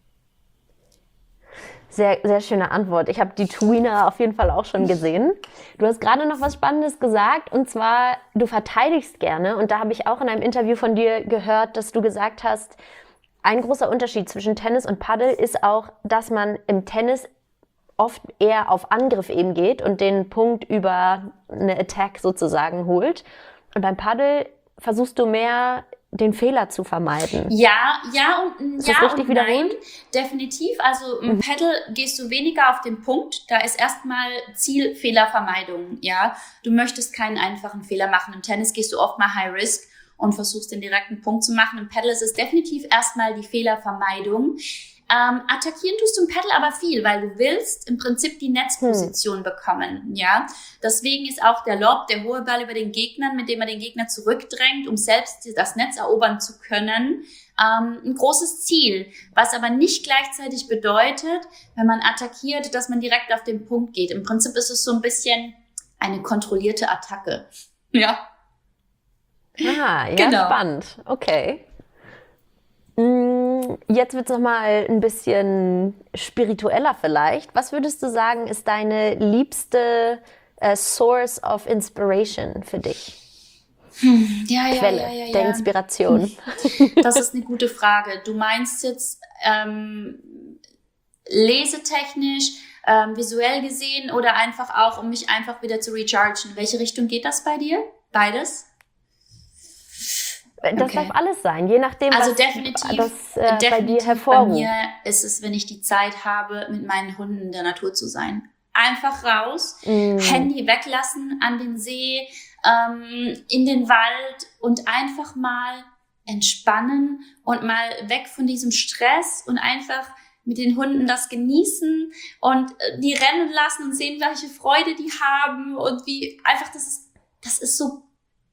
Sehr, sehr schöne Antwort. Ich habe die Tweener auf jeden Fall auch schon gesehen. Du hast gerade noch was Spannendes gesagt, und zwar, du verteidigst gerne. Und da habe ich auch in einem Interview von dir gehört, dass du gesagt hast, ein großer Unterschied zwischen Tennis und Paddel ist auch, dass man im Tennis oft eher auf Angriff eben geht und den Punkt über eine Attack sozusagen holt. Und beim Paddel versuchst du mehr, den Fehler zu vermeiden. Ja, ja und Ist ja das richtig und nein, wiederholt? definitiv. Also im Paddle gehst du weniger auf den Punkt. Da ist erstmal Ziel Fehlervermeidung. Ja, du möchtest keinen einfachen Fehler machen. Im Tennis gehst du oft mal High Risk und versuchst den direkten Punkt zu machen. Im Paddle ist es definitiv erstmal die Fehlervermeidung. Ähm, attackieren tust du im Paddle aber viel, weil du willst im Prinzip die Netzposition hm. bekommen, ja. Deswegen ist auch der Lob, der hohe Ball über den Gegnern, mit dem er den Gegner zurückdrängt, um selbst das Netz erobern zu können, ähm, ein großes Ziel. Was aber nicht gleichzeitig bedeutet, wenn man attackiert, dass man direkt auf den Punkt geht. Im Prinzip ist es so ein bisschen eine kontrollierte Attacke, ja. Ah, ja, Genau. spannend. Okay. Jetzt wird es nochmal ein bisschen spiritueller vielleicht. Was würdest du sagen, ist deine liebste äh, Source of Inspiration für dich? Hm, ja, ja, Quelle ja, ja, ja. der Inspiration. Das ist eine gute Frage. Du meinst jetzt ähm, lesetechnisch, ähm, visuell gesehen oder einfach auch, um mich einfach wieder zu rechargen? In welche Richtung geht das bei dir? Beides? Das Okay. darf alles sein, je nachdem, Also was definitiv, das äh, definitiv bei dir bei hervorruft. mir ist es, wenn ich die Zeit habe, mit meinen Hunden in der Natur zu sein. Einfach raus, Mm. Handy weglassen, an den See, ähm, in den Wald und einfach mal entspannen und mal weg von diesem Stress und einfach mit den Hunden das genießen und äh, die rennen lassen und sehen, welche Freude die haben und wie einfach, das ist, das ist so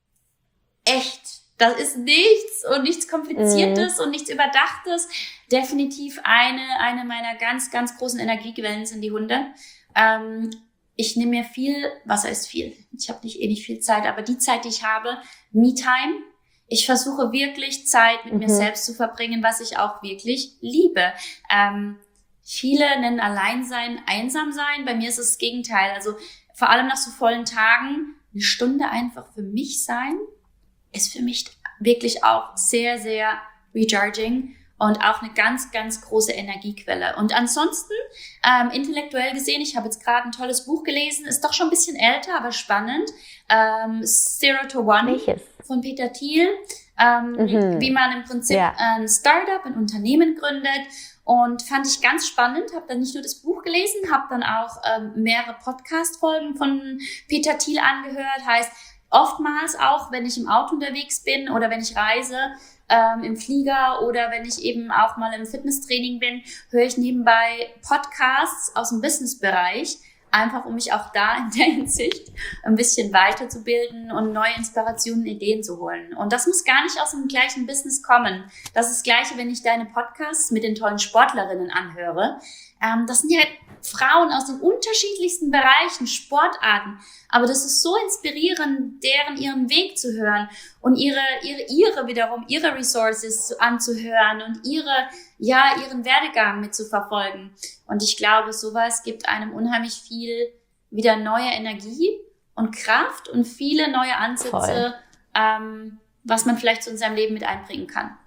echt. Das ist nichts und nichts Kompliziertes mm. und nichts Überdachtes. Definitiv eine, eine meiner ganz, ganz großen Energiequellen sind die Hunde. Ähm, ich nehme mir viel, was heißt viel? Ich habe nicht eh nicht viel Zeit, aber die Zeit, die ich habe, Me-Time. Ich versuche wirklich Zeit mit mhm. mir selbst zu verbringen, was ich auch wirklich liebe. Ähm, viele nennen Alleinsein einsam sein. Bei mir ist es das Gegenteil. Also vor allem nach so vollen Tagen eine Stunde einfach für mich sein, ist für mich wirklich auch sehr, sehr recharging und auch eine ganz, ganz große Energiequelle. Und ansonsten, ähm, intellektuell gesehen, ich habe jetzt gerade ein tolles Buch gelesen, ist doch schon ein bisschen älter, aber spannend. Ähm, Zero to One Welches? Von Peter Thiel. Ähm, Mhm. Wie man im Prinzip Ja. ein Startup, ein Unternehmen gründet. Und fand ich ganz spannend, habe dann nicht nur das Buch gelesen, habe dann auch ähm, mehrere Podcast-Folgen von Peter Thiel angehört. Heißt, oftmals auch, wenn ich im Auto unterwegs bin oder wenn ich reise, ähm, im Flieger oder wenn ich eben auch mal im Fitnesstraining bin, höre ich nebenbei Podcasts aus dem Businessbereich, einfach um mich auch da in der Hinsicht ein bisschen weiterzubilden und neue Inspirationen, Ideen zu holen. Und das muss gar nicht aus dem gleichen Business kommen. Das ist das Gleiche, wenn ich deine Podcasts mit den tollen Sportlerinnen anhöre. Ähm, das sind ja Frauen aus den unterschiedlichsten Bereichen, Sportarten. Aber das ist so inspirierend, deren ihren Weg zu hören und ihre, ihre, ihre wiederum, ihre Resources anzuhören und ihre, ja, ihren Werdegang mitzuverfolgen. Und ich glaube, sowas gibt einem unheimlich viel wieder neue Energie und Kraft und viele neue Ansätze, ähm, was man vielleicht so in seinem Leben mit einbringen kann.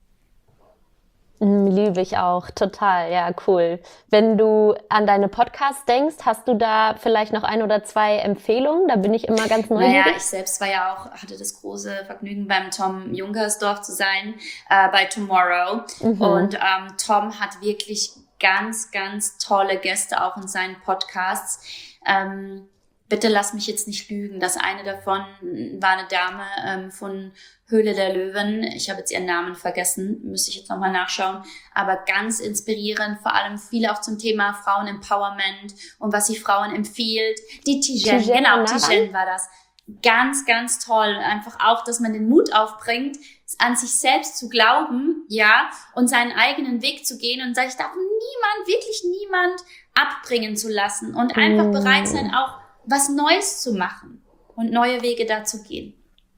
Liebe ich auch, total, ja, cool. Wenn du an deine Podcasts denkst, hast du da vielleicht noch ein oder zwei Empfehlungen? Da bin ich immer ganz neugierig. Naja, ich selbst war ja auch, hatte das große Vergnügen, beim Tom Junkersdorf zu sein, äh, bei Tomorrow. Mhm. Und ähm, Tom hat wirklich ganz, ganz tolle Gäste auch in seinen Podcasts. Ähm, bitte lass mich jetzt nicht lügen. Das eine davon war eine Dame ähm, von Höhle der Löwen. Ich habe jetzt ihren Namen vergessen, müsste ich jetzt nochmal nachschauen. Aber ganz inspirierend, vor allem viel auch zum Thema Frauen-Empowerment und was sie Frauen empfiehlt. Die Tijen, Tijen, genau, Naran. Tijen war das. Ganz, ganz toll. Einfach auch, dass man den Mut aufbringt, an sich selbst zu glauben, ja, und seinen eigenen Weg zu gehen und sich darf niemand, wirklich niemand abbringen zu lassen und einfach Mm. bereit sein, auch was Neues zu machen und neue Wege da zu gehen.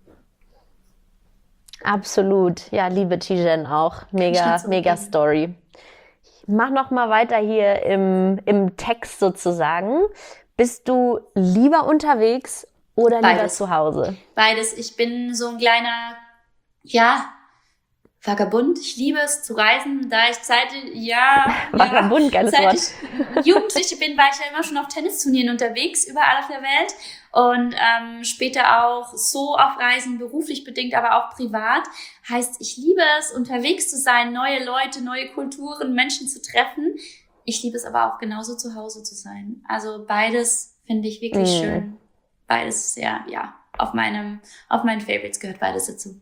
Absolut. Ja, liebe Tijen auch. Mega, Kannst du mega geben. Story. Ich mach noch mal weiter hier im, im Text sozusagen. Bist du lieber unterwegs oder lieber Beides. zu Hause? Beides. Ich bin so ein kleiner, ja, Vagabund. Ich liebe es zu reisen, da ich seit, ja, Vagabund, geiles seit Wort. ich Jugendliche bin, war ich ja immer schon auf Tennisturnieren unterwegs, überall auf der Welt. Und ähm, später auch so auf Reisen, beruflich bedingt, aber auch privat. Heißt, ich liebe es, unterwegs zu sein, neue Leute, neue Kulturen, Menschen zu treffen. Ich liebe es aber auch genauso zu Hause zu sein. Also beides finde ich wirklich Mm. schön. Beides sehr, ja, auf meinem, auf meinen Favorites gehört beides dazu.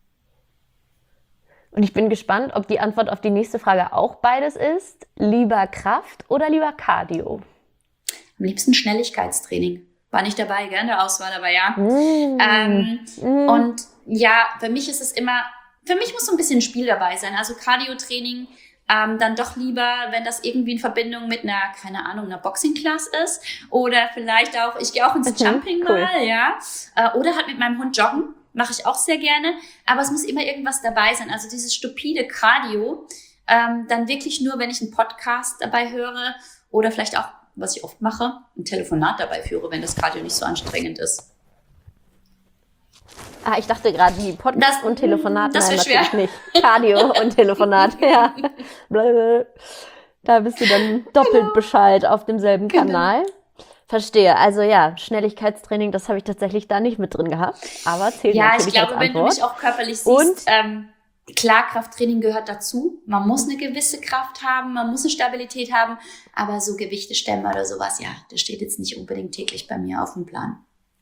Und ich bin gespannt, ob die Antwort auf die nächste Frage auch beides ist. Lieber Kraft oder lieber Cardio? Am liebsten Schnelligkeitstraining. War nicht dabei, gell, in der Auswahl, aber ja. Mm. Ähm, Mm. Und ja, für mich ist es immer, für mich muss so ein bisschen Spiel dabei sein. Also Cardio-Training ähm, dann doch lieber, wenn das irgendwie in Verbindung mit einer, keine Ahnung, einer Boxing-Class ist. Oder vielleicht auch, ich gehe auch ins Mhm, Jumping cool. mal, ja. Äh, oder halt mit meinem Hund joggen. Mache ich auch sehr gerne. Aber es muss immer irgendwas dabei sein. Also dieses stupide Cardio, ähm, dann wirklich nur, wenn ich einen Podcast dabei höre oder vielleicht auch, was ich oft mache, ein Telefonat dabei führe, wenn das Cardio nicht so anstrengend ist. Ah, ich dachte gerade, die Podcast Das- und Telefonat. das Nein, wär schwer. natürlich nicht. Cardio und Telefonat, ja. Blablabla. Da bist du dann doppelt Bescheid auf demselben Genau. Kanal. Verstehe. Also ja, Schnelligkeitstraining, das habe ich tatsächlich da nicht mit drin gehabt. Aber zählt Ja, natürlich ich glaube, als wenn du Antwort. mich auch körperlich Und? siehst, ähm, klar, Krafttraining gehört dazu. Man muss eine gewisse Kraft haben, man muss eine Stabilität haben, aber so Gewichte stemmen oder sowas, ja, das steht jetzt nicht unbedingt täglich bei mir auf dem Plan.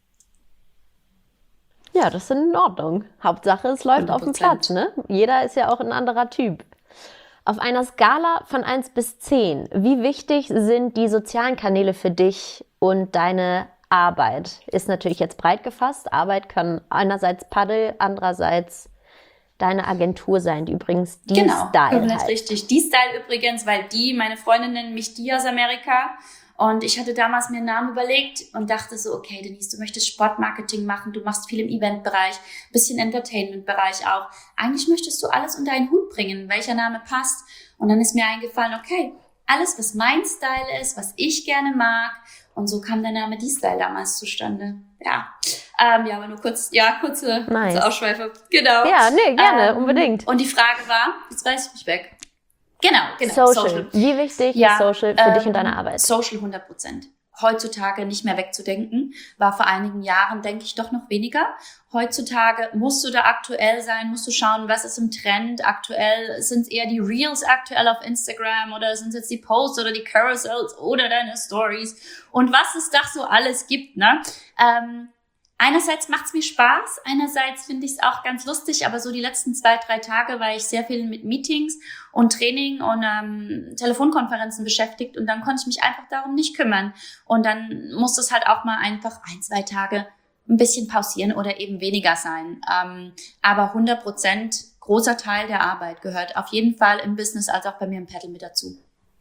Ja, das ist in Ordnung. Hauptsache, es läuft auf dem hundert Prozent. Platz, ne? Jeder ist ja auch ein anderer Typ. Auf einer Skala von eins bis zehn, wie wichtig sind die sozialen Kanäle für dich und deine Arbeit? Ist natürlich jetzt breit gefasst. Arbeit kann einerseits Paddel, andererseits deine Agentur sein, die übrigens die Genau, Style komplett heißt. richtig. Die Style übrigens, weil die, meine Freundin nennen mich die aus Amerika. Und ich hatte damals mir einen Namen überlegt und dachte so, okay, Denise, du möchtest Sportmarketing machen, du machst viel im Eventbereich, bisschen Entertainment-Bereich auch. Eigentlich möchtest du alles unter einen Hut bringen, welcher Name passt. Und dann ist mir eingefallen, okay, alles, was mein Style ist, was ich gerne mag. Und so kam der Name D-Style damals zustande. Ja, ähm, ja, aber nur kurz, ja, kurze, Nice. kurze Ausschweife. Genau. Ja, nee, gerne, Ähm, unbedingt. Und die Frage war, jetzt weiß ich mich weg. Genau, genau. Social. Wie wichtig Ja, ist Social für ähm, dich und deine Arbeit? Social hundert Prozent. Heutzutage nicht mehr wegzudenken. War vor einigen Jahren, denke ich, doch noch weniger. Heutzutage musst du da aktuell sein, musst du schauen, was ist im Trend. Aktuell sind es eher die Reels aktuell auf Instagram oder sind es jetzt die Posts oder die Carousels oder deine Stories und was es da so alles gibt, ne? Ähm, Einerseits macht's mir Spaß, einerseits finde ich es auch ganz lustig, aber so die letzten zwei, drei Tage war ich sehr viel mit Meetings und Training und ähm, Telefonkonferenzen beschäftigt und dann konnte ich mich einfach darum nicht kümmern. Und dann muss es halt auch mal einfach ein, zwei Tage ein bisschen pausieren oder eben weniger sein. Ähm, aber hundert Prozent großer Teil der Arbeit gehört auf jeden Fall im Business als auch bei mir im Paddle mit dazu.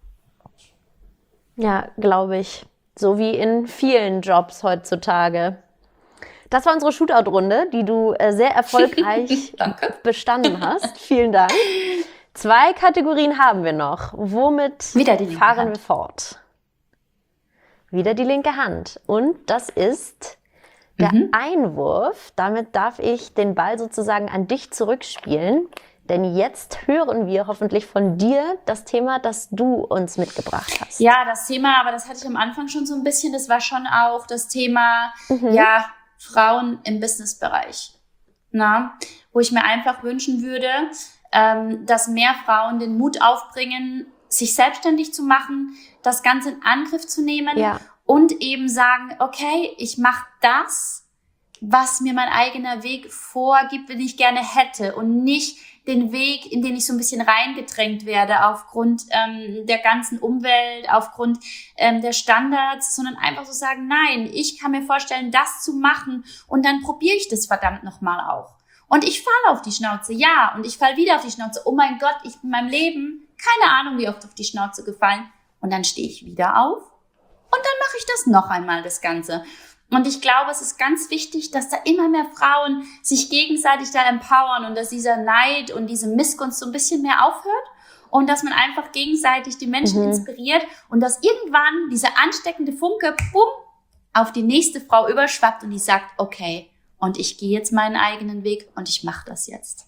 Ja, glaube ich. So wie in vielen Jobs heutzutage. Das war unsere Shootout-Runde, die du äh, sehr erfolgreich Danke. bestanden hast. Vielen Dank. Zwei Kategorien haben wir noch. Womit Wieder die linke fahren Hand. wir fort? Wieder die linke Hand. Und das ist der Mhm. Einwurf. Damit darf ich den Ball sozusagen an dich zurückspielen. Denn jetzt hören wir hoffentlich von dir das Thema, das du uns mitgebracht hast. Ja, das Thema, aber das hatte ich am Anfang schon so ein bisschen, das war schon auch das Thema, Mhm. ja, Frauen im Businessbereich. Na, wo ich mir einfach wünschen würde, ähm, dass mehr Frauen den Mut aufbringen, sich selbstständig zu machen, das Ganze in Angriff zu nehmen ja. und eben sagen, okay, ich mache das, was mir mein eigener Weg vorgibt, den ich gerne hätte und nicht den Weg, in den ich so ein bisschen reingedrängt werde aufgrund ähm, der ganzen Umwelt, aufgrund ähm, der Standards, sondern einfach so sagen, nein, ich kann mir vorstellen, das zu machen und dann probiere ich das verdammt nochmal auch. Und ich falle auf die Schnauze, ja, und ich falle wieder auf die Schnauze. Oh mein Gott, ich bin in meinem Leben, keine Ahnung, wie oft auf die Schnauze gefallen. Und dann stehe ich wieder auf und dann mache ich das noch einmal, das Ganze. Und ich glaube, es ist ganz wichtig, dass da immer mehr Frauen sich gegenseitig da empowern und dass dieser Neid und diese Missgunst so ein bisschen mehr aufhört und dass man einfach gegenseitig die Menschen mhm. inspiriert und dass irgendwann dieser ansteckende Funke, bumm, auf die nächste Frau überschwappt und die sagt, okay, und ich gehe jetzt meinen eigenen Weg und ich mache das jetzt.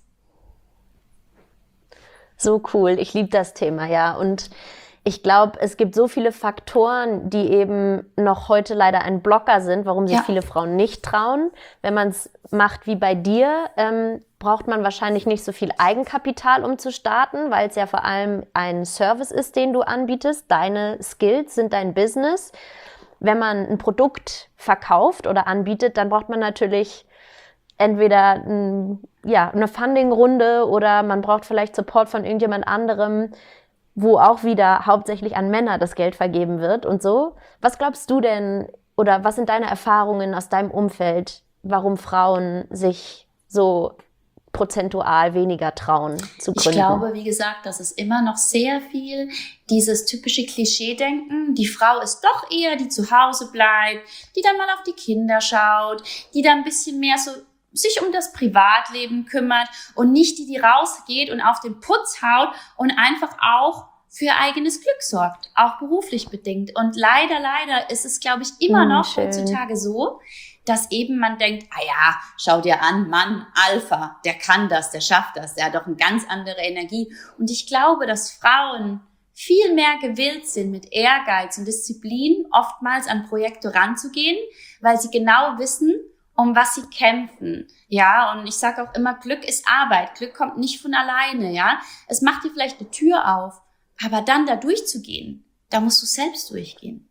So cool, ich liebe das Thema, ja. Und ich glaube, es gibt so viele Faktoren, die eben noch heute leider ein Blocker sind, warum sich ja. viele Frauen nicht trauen. Wenn man es macht wie bei dir, ähm, braucht man wahrscheinlich nicht so viel Eigenkapital, um zu starten, weil es ja vor allem ein Service ist, den du anbietest. Deine Skills sind dein Business. Wenn man ein Produkt verkauft oder anbietet, dann braucht man natürlich entweder ein, ja, eine Funding-Runde oder man braucht vielleicht Support von irgendjemand anderem, wo auch wieder hauptsächlich an Männer das Geld vergeben wird und so. Was glaubst du denn oder was sind deine Erfahrungen aus deinem Umfeld, warum Frauen sich so prozentual weniger trauen zu gründen? Ich glaube, wie gesagt, das ist immer noch sehr viel dieses typische Klischee-Denken. Die Frau ist doch eher, die zu Hause bleibt, die dann mal auf die Kinder schaut, die dann ein bisschen mehr so sich um das Privatleben kümmert und nicht die, die rausgeht und auf den Putz haut und einfach auch für eigenes Glück sorgt, auch beruflich bedingt. Und leider, leider ist es, glaube ich, immer Mm, noch schön. heutzutage so, dass eben man denkt, ah ja, schau dir an, Mann, Alpha, der kann das, der schafft das, der hat doch eine ganz andere Energie. Und ich glaube, dass Frauen viel mehr gewillt sind, mit Ehrgeiz und Disziplin oftmals an Projekte ranzugehen, weil sie genau wissen, um was sie kämpfen, ja, und ich sage auch immer, Glück ist Arbeit, Glück kommt nicht von alleine, ja, es macht dir vielleicht eine Tür auf, aber dann da durchzugehen, da musst du selbst durchgehen.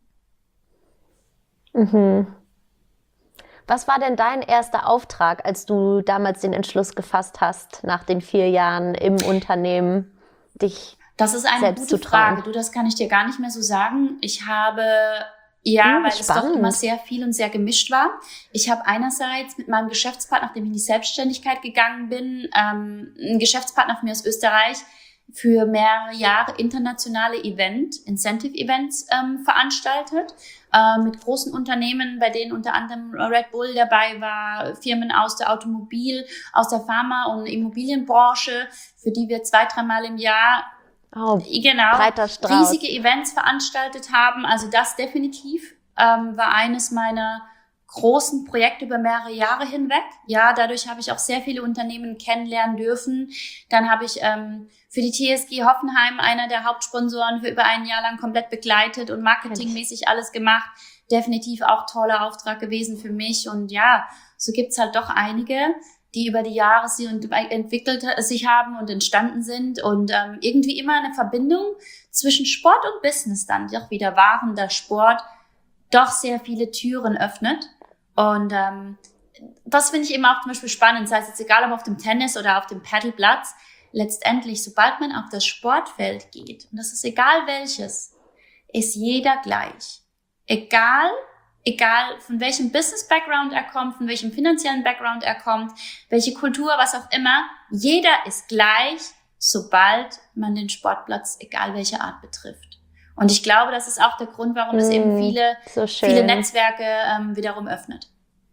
Mhm. Was war denn dein erster Auftrag, als du damals den Entschluss gefasst hast, nach den vier Jahren im Unternehmen, dich Das ist eine selbst gute zu trauen? Frage, du, das kann ich dir gar nicht mehr so sagen. Ich habe Ja, Hm, weil es spannend. doch immer sehr viel und sehr gemischt war. Ich habe einerseits mit meinem Geschäftspartner, nachdem ich in die Selbstständigkeit gegangen bin, ähm, ein Geschäftspartner von mir aus Österreich für mehrere Jahre internationale Event, Incentive-Events ähm, veranstaltet, äh, mit großen Unternehmen, bei denen unter anderem Red Bull dabei war, Firmen aus der Automobil-, aus der Pharma- und Immobilienbranche, für die wir zwei, dreimal im Jahr Oh, genau, breiter Strauß. riesige Events veranstaltet haben. Also das definitiv ähm, war eines meiner großen Projekte über mehrere Jahre hinweg. Ja, dadurch habe ich auch sehr viele Unternehmen kennenlernen dürfen. Dann habe ich ähm, für die T S G Hoffenheim, einer der Hauptsponsoren, für über ein Jahr lang komplett begleitet und marketingmäßig alles gemacht. Definitiv auch toller Auftrag gewesen für mich. Und ja, so gibt's halt doch einige, die über die Jahre sie und entwickelt sich haben und entstanden sind und ähm, irgendwie immer eine Verbindung zwischen Sport und Business dann doch wieder waren, da Sport doch sehr viele Türen öffnet. Und ähm, das finde ich immer auch zum Beispiel spannend, sei es jetzt egal, ob auf dem Tennis oder auf dem Paddleplatz, letztendlich, sobald man auf das Sportfeld geht, und das ist egal welches, ist jeder gleich. Egal, Egal von welchem Business-Background er kommt, von welchem finanziellen Background er kommt, welche Kultur, was auch immer. Jeder ist gleich, sobald man den Sportplatz, egal welche Art, betrifft. Und ich glaube, das ist auch der Grund, warum es eben viele, so schön. viele Netzwerke ähm, wiederum öffnet.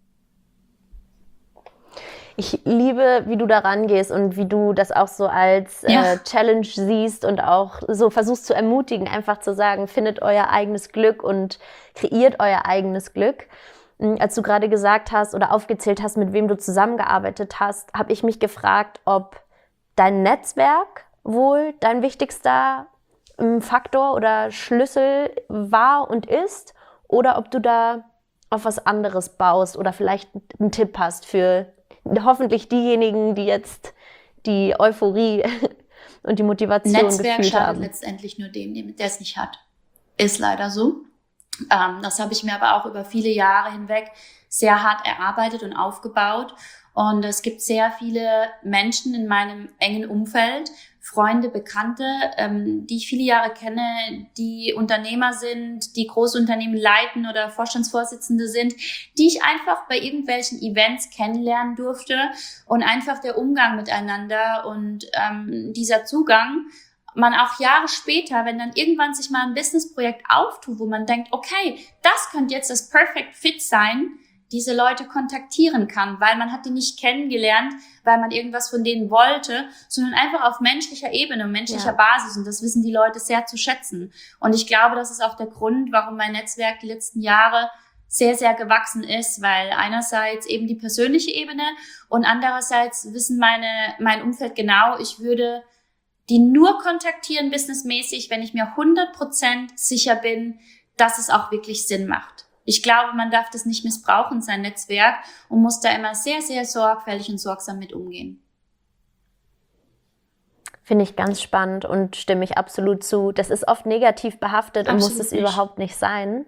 Ich liebe, wie du da rangehst und wie du das auch so als Ja. äh, Challenge siehst und auch so versuchst zu ermutigen, einfach zu sagen, findet euer eigenes Glück und kreiert euer eigenes Glück. Mhm, Als du gerade gesagt hast oder aufgezählt hast, mit wem du zusammengearbeitet hast, habe ich mich gefragt, ob dein Netzwerk wohl dein wichtigster ähm, Faktor oder Schlüssel war und ist oder ob du da auf was anderes baust oder vielleicht einen Tipp hast für hoffentlich diejenigen, die jetzt die Euphorie und die Motivation Netzwerk gefühlt schadet haben. letztendlich nur dem, der es nicht hat. Ist leider so. Ähm, das habe ich mir aber auch über viele Jahre hinweg sehr hart erarbeitet und aufgebaut. Und es gibt sehr viele Menschen in meinem engen Umfeld, Freunde, Bekannte, ähm, die ich viele Jahre kenne, die Unternehmer sind, die Großunternehmen leiten oder Vorstandsvorsitzende sind, die ich einfach bei irgendwelchen Events kennenlernen durfte. Und einfach der Umgang miteinander und ähm, dieser Zugang, man auch Jahre später, wenn dann irgendwann sich mal ein Businessprojekt auftut, wo man denkt, okay, das könnte jetzt das Perfect Fit sein, diese Leute kontaktieren kann, weil man hat die nicht kennengelernt, weil man irgendwas von denen wollte, sondern einfach auf menschlicher Ebene und menschlicher Ja. Basis. Und das wissen die Leute sehr zu schätzen. Und ich glaube, das ist auch der Grund, warum mein Netzwerk die letzten Jahre sehr, sehr gewachsen ist, weil einerseits eben die persönliche Ebene und andererseits wissen meine mein Umfeld genau, ich würde die nur kontaktieren businessmäßig, wenn ich mir hundert Prozent sicher bin, dass es auch wirklich Sinn macht. Ich glaube, man darf das nicht missbrauchen, sein Netzwerk, und muss da immer sehr, sehr sorgfältig und sorgsam mit umgehen. Finde ich ganz spannend und stimme ich absolut zu. Das ist oft negativ behaftet und Absolut muss es nicht. überhaupt nicht sein.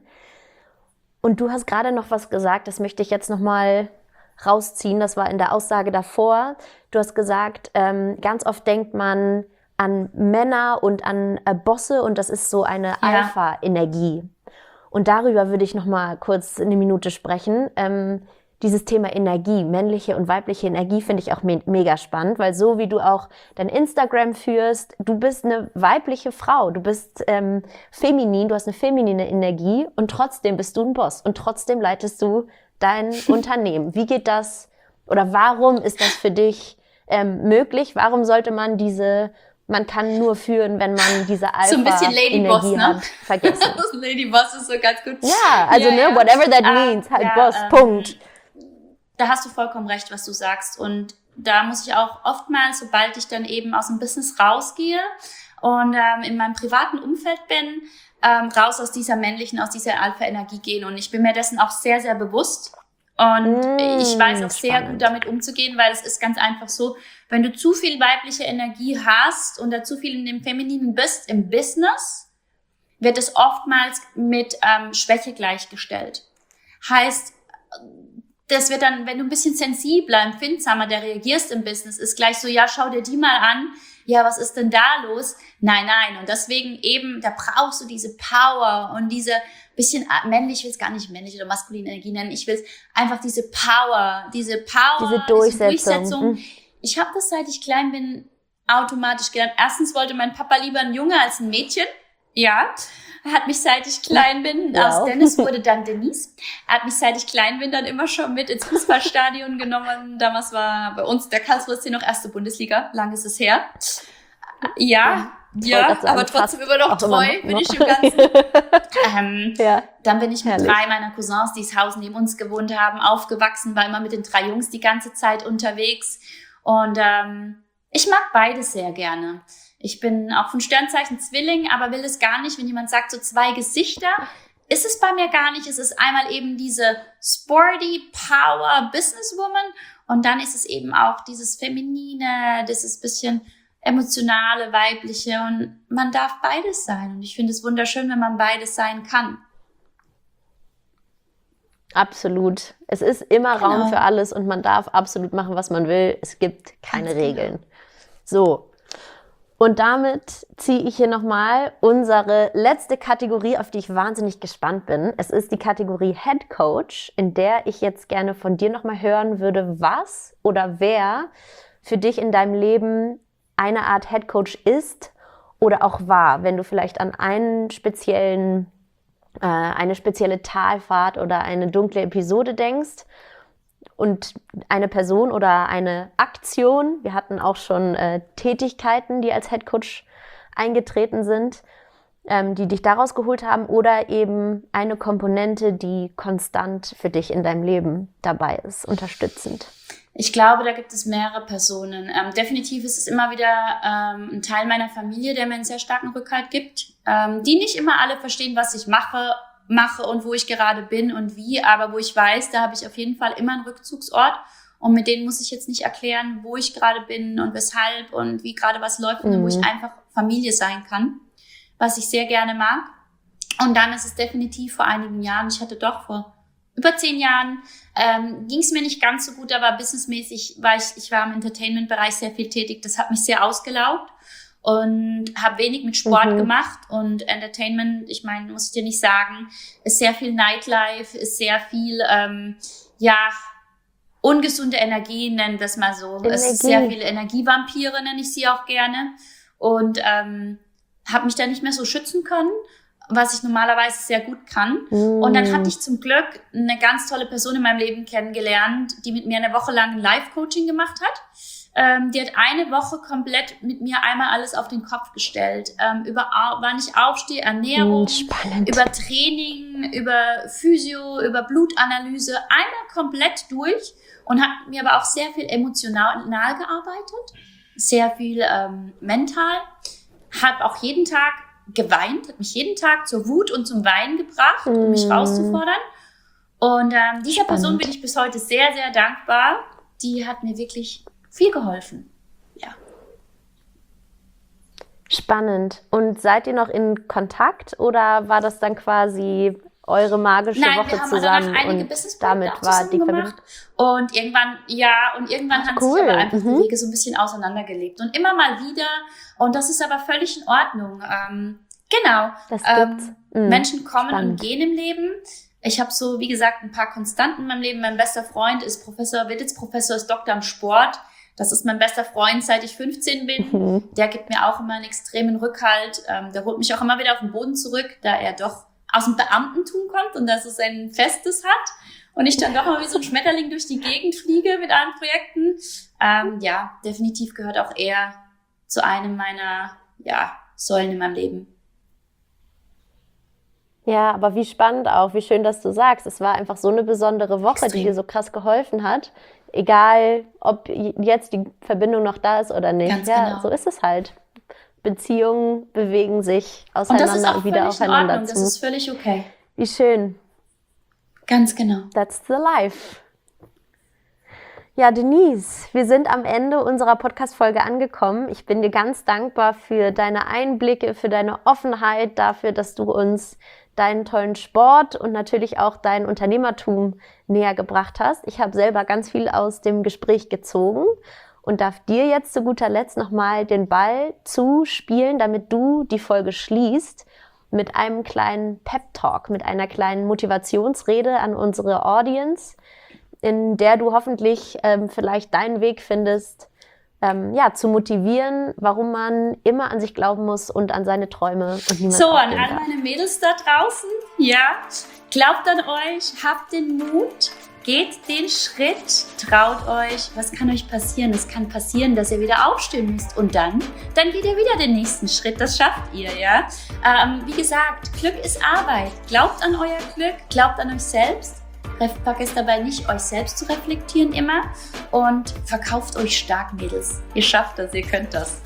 Und du hast gerade noch was gesagt, das möchte ich jetzt nochmal rausziehen. Das war in der Aussage davor. Du hast gesagt, ähm, ganz oft denkt man an Männer und an äh, Bosse und das ist so eine Ja. Alpha-Energie. Und darüber würde ich noch mal kurz eine Minute sprechen. Ähm, dieses Thema Energie, männliche und weibliche Energie, finde ich auch me- mega spannend, weil so wie du auch dein Instagram führst, du bist eine weibliche Frau, du bist ähm, feminin, du hast eine feminine Energie und trotzdem bist du ein Boss und trotzdem leitest du dein Unternehmen. Wie geht das oder warum ist das für dich ähm, möglich? Warum sollte man diese Man kann nur führen, wenn man diese So ein bisschen Alpha-Energie Ladyboss, ne? hat. Vergessen. Ladyboss ist so ganz gut. Ja, also Ja, ne, ja. whatever that Ähm, means, halt ja, Boss, ähm, Punkt. Da hast du vollkommen recht, was du sagst. Und da muss ich auch oftmals, sobald ich dann eben aus dem Business rausgehe und ähm, in meinem privaten Umfeld bin, ähm, raus aus dieser männlichen, aus dieser Alpha-Energie gehen. Und ich bin mir dessen auch sehr, sehr bewusst. Und Mm, ich weiß auch sehr spannend. gut damit umzugehen, weil es ist ganz einfach so, wenn du zu viel weibliche Energie hast und da zu viel in dem Femininen bist im Business, wird es oftmals mit ähm, Schwäche gleichgestellt. Heißt, das wird dann, wenn du ein bisschen sensibler, empfindsamer, der reagierst im Business, ist gleich so, ja, schau dir die mal an, ja, was ist denn da los? Nein, nein. Und deswegen eben, da brauchst du diese Power und diese bisschen männlich, ich will es gar nicht männlich oder maskuline Energie nennen, ich will es einfach diese Power, diese Power, Diese Durchsetzung. Diese Durchsetzung. Mhm. Ich habe das, seit ich klein bin, automatisch gelernt. Erstens wollte mein Papa lieber ein Junge als ein Mädchen. Ja, er hat mich, seit ich klein bin, Wow. aus Dennis wurde dann Denise. Er hat mich, seit ich klein bin, dann immer schon mit ins Fußballstadion genommen. Damals war bei uns der Karlsruher C noch erste Bundesliga. Lang ist es her. Ja, Ich ja, wollte grad sagen, aber trotzdem fast immer noch auch treu immer noch. bin ich im Ganzen. ähm, Ja. Dann bin ich mit Herrlich. drei meiner Cousins, die das Haus neben uns gewohnt haben, aufgewachsen, war immer mit den drei Jungs die ganze Zeit unterwegs. Und ähm, ich mag beides sehr gerne. Ich bin auch von Sternzeichen Zwilling, aber will es gar nicht, wenn jemand sagt, so zwei Gesichter, ist es bei mir gar nicht. Es ist einmal eben diese sporty Power Businesswoman und dann ist es eben auch dieses Feminine, dieses bisschen emotionale, weibliche, und man darf beides sein. Und ich finde es wunderschön, wenn man beides sein kann. Absolut. Es ist immer Genau. Raum für alles und man darf absolut machen, was man will. Es gibt keine Ganz genau. Regeln. So. Und damit ziehe ich hier nochmal unsere letzte Kategorie, auf die ich wahnsinnig gespannt bin. Es ist die Kategorie Head Coach, in der ich jetzt gerne von dir nochmal hören würde, was oder wer für dich in deinem Leben eine Art Head Coach ist oder auch war, wenn du vielleicht an einen speziellen, äh, eine spezielle Talfahrt oder eine dunkle Episode denkst. Und eine Person oder eine Aktion, wir hatten auch schon äh, Tätigkeiten, die als Headcoach eingetreten sind, ähm, die dich daraus geholt haben, oder eben eine Komponente, die konstant für dich in deinem Leben dabei ist, unterstützend. Ich glaube, da gibt es mehrere Personen. Ähm, definitiv ist es immer wieder ähm, ein Teil meiner Familie, der mir einen sehr starken Rückhalt gibt, ähm, die nicht immer alle verstehen, was ich mache, mache und wo ich gerade bin und wie, aber wo ich weiß, da habe ich auf jeden Fall immer einen Rückzugsort und mit denen muss ich jetzt nicht erklären, wo ich gerade bin und weshalb und wie gerade was läuft, sondern Mhm. wo ich einfach Familie sein kann, was ich sehr gerne mag. Und dann ist es definitiv vor einigen Jahren, ich hatte doch vor über zehn Jahren, ähm, ging es mir nicht ganz so gut, aber businessmäßig war ich, ich war im Entertainment-Bereich sehr viel tätig. Das hat mich sehr ausgelaugt und habe wenig mit Sport Mhm. gemacht. Und Entertainment, ich meine, muss ich dir nicht sagen, ist sehr viel Nightlife, ist sehr viel, ähm, ja, ungesunde Energie, nennen wir es mal so. Es ist Energie. sehr viele Energievampire, nenne ich sie auch gerne. Und ähm, habe mich da nicht mehr so schützen können, was ich normalerweise sehr gut kann. Mhm. Und dann hatte ich zum Glück eine ganz tolle Person in meinem Leben kennengelernt, die mit mir eine Woche lang ein Live-Coaching gemacht hat. Ähm, die hat eine Woche komplett mit mir einmal alles auf den Kopf gestellt. Ähm, über Au- wann ich aufstehe, Ernährung, Mhm, spannend. über Training, über Physio, über Blutanalyse, einmal komplett durch und hat mir aber auch sehr viel emotional gearbeitet, sehr viel ähm, mental, hat auch jeden Tag geweint, hat mich jeden Tag zur Wut und zum Weinen gebracht, um mich Mm. rauszufordern. Und ähm, dieser Spannend. Person bin ich bis heute sehr, sehr dankbar. Die hat mir wirklich viel geholfen. Ja. Spannend. Und seid ihr noch in Kontakt oder war das dann quasi eure magische Nein, Woche wir haben zusammen danach einige und Businessprojekte damit auch war zusammen die Verbindung? gemacht. Und irgendwann, ja, und irgendwann Ach, haben cool. sich aber einfach Mhm. die Wege so ein bisschen auseinandergelebt. Und immer mal wieder, und das ist aber völlig in Ordnung. Ähm, genau. Das Ähm, gibt's. Mhm. Menschen kommen Spannend. und gehen im Leben. Ich habe so, wie gesagt, ein paar Konstanten in meinem Leben. Mein bester Freund ist Professor, wird jetzt Professor, ist Doktor im Sport. Das ist mein bester Freund, seit ich fünfzehn bin. Mhm. Der gibt mir auch immer einen extremen Rückhalt. Ähm, der holt mich auch immer wieder auf den Boden zurück, da er doch aus dem Beamtentum kommt und dass es ein Festes hat. Und ich dann doch mal wie so ein Schmetterling durch die Gegend fliege mit allen Projekten. Ähm, ja, definitiv gehört auch er zu einem meiner, ja, Säulen in meinem Leben. Ja, aber wie spannend auch, wie schön, dass du sagst. Es war einfach so eine besondere Woche, die Extrem. dir so krass geholfen hat. Egal, ob jetzt die Verbindung noch da ist oder nicht. Ganz ja, genau. so ist es halt. Beziehungen bewegen sich Und das ist auseinander auch und wieder völlig in aufeinander Ordnung. Das zu. ist völlig okay. Wie schön. Ganz genau. That's the life. Ja, Denise, wir sind am Ende unserer Podcast-Folge angekommen. Ich bin dir ganz dankbar für deine Einblicke, für deine Offenheit, dafür, dass du uns deinen tollen Sport und natürlich auch dein Unternehmertum näher gebracht hast. Ich habe selber ganz viel aus dem Gespräch gezogen und darf dir jetzt zu guter Letzt nochmal den Ball zuspielen, damit du die Folge schließt mit einem kleinen Pep-Talk, mit einer kleinen Motivationsrede an unsere Audience, in der du hoffentlich ähm, vielleicht deinen Weg findest, ähm, ja, zu motivieren, warum man immer an sich glauben muss und an seine Träume und niemand So, an aufgeben all darf. meine Mädels da draußen, ja, glaubt an euch, habt den Mut, geht den Schritt, traut euch. Was kann euch passieren? Es kann passieren, dass ihr wieder aufstehen müsst und dann, dann geht ihr wieder den nächsten Schritt. Das schafft ihr, ja. Ähm, wie gesagt, Glück ist Arbeit. Glaubt an euer Glück, glaubt an euch selbst. Vergesst dabei nicht, euch selbst zu reflektieren immer und verkauft euch stark, Mädels. Ihr schafft das, ihr könnt das.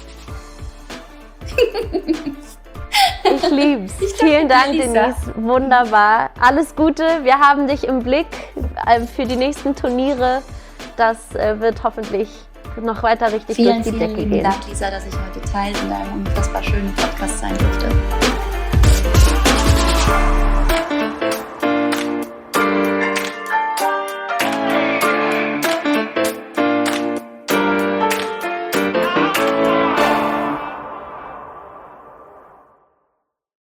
Ich lieb's. Ich danke Vielen dir, Dank, Lisa. Denise. Wunderbar. Alles Gute. Wir haben dich im Blick äh, für die nächsten Turniere. Das äh, wird hoffentlich noch weiter richtig Vielen, durch die vielen Decke lieben gehen. Dank, Lisa, dass ich heute Teil in deinem unfassbar schönen Podcast sein durfte.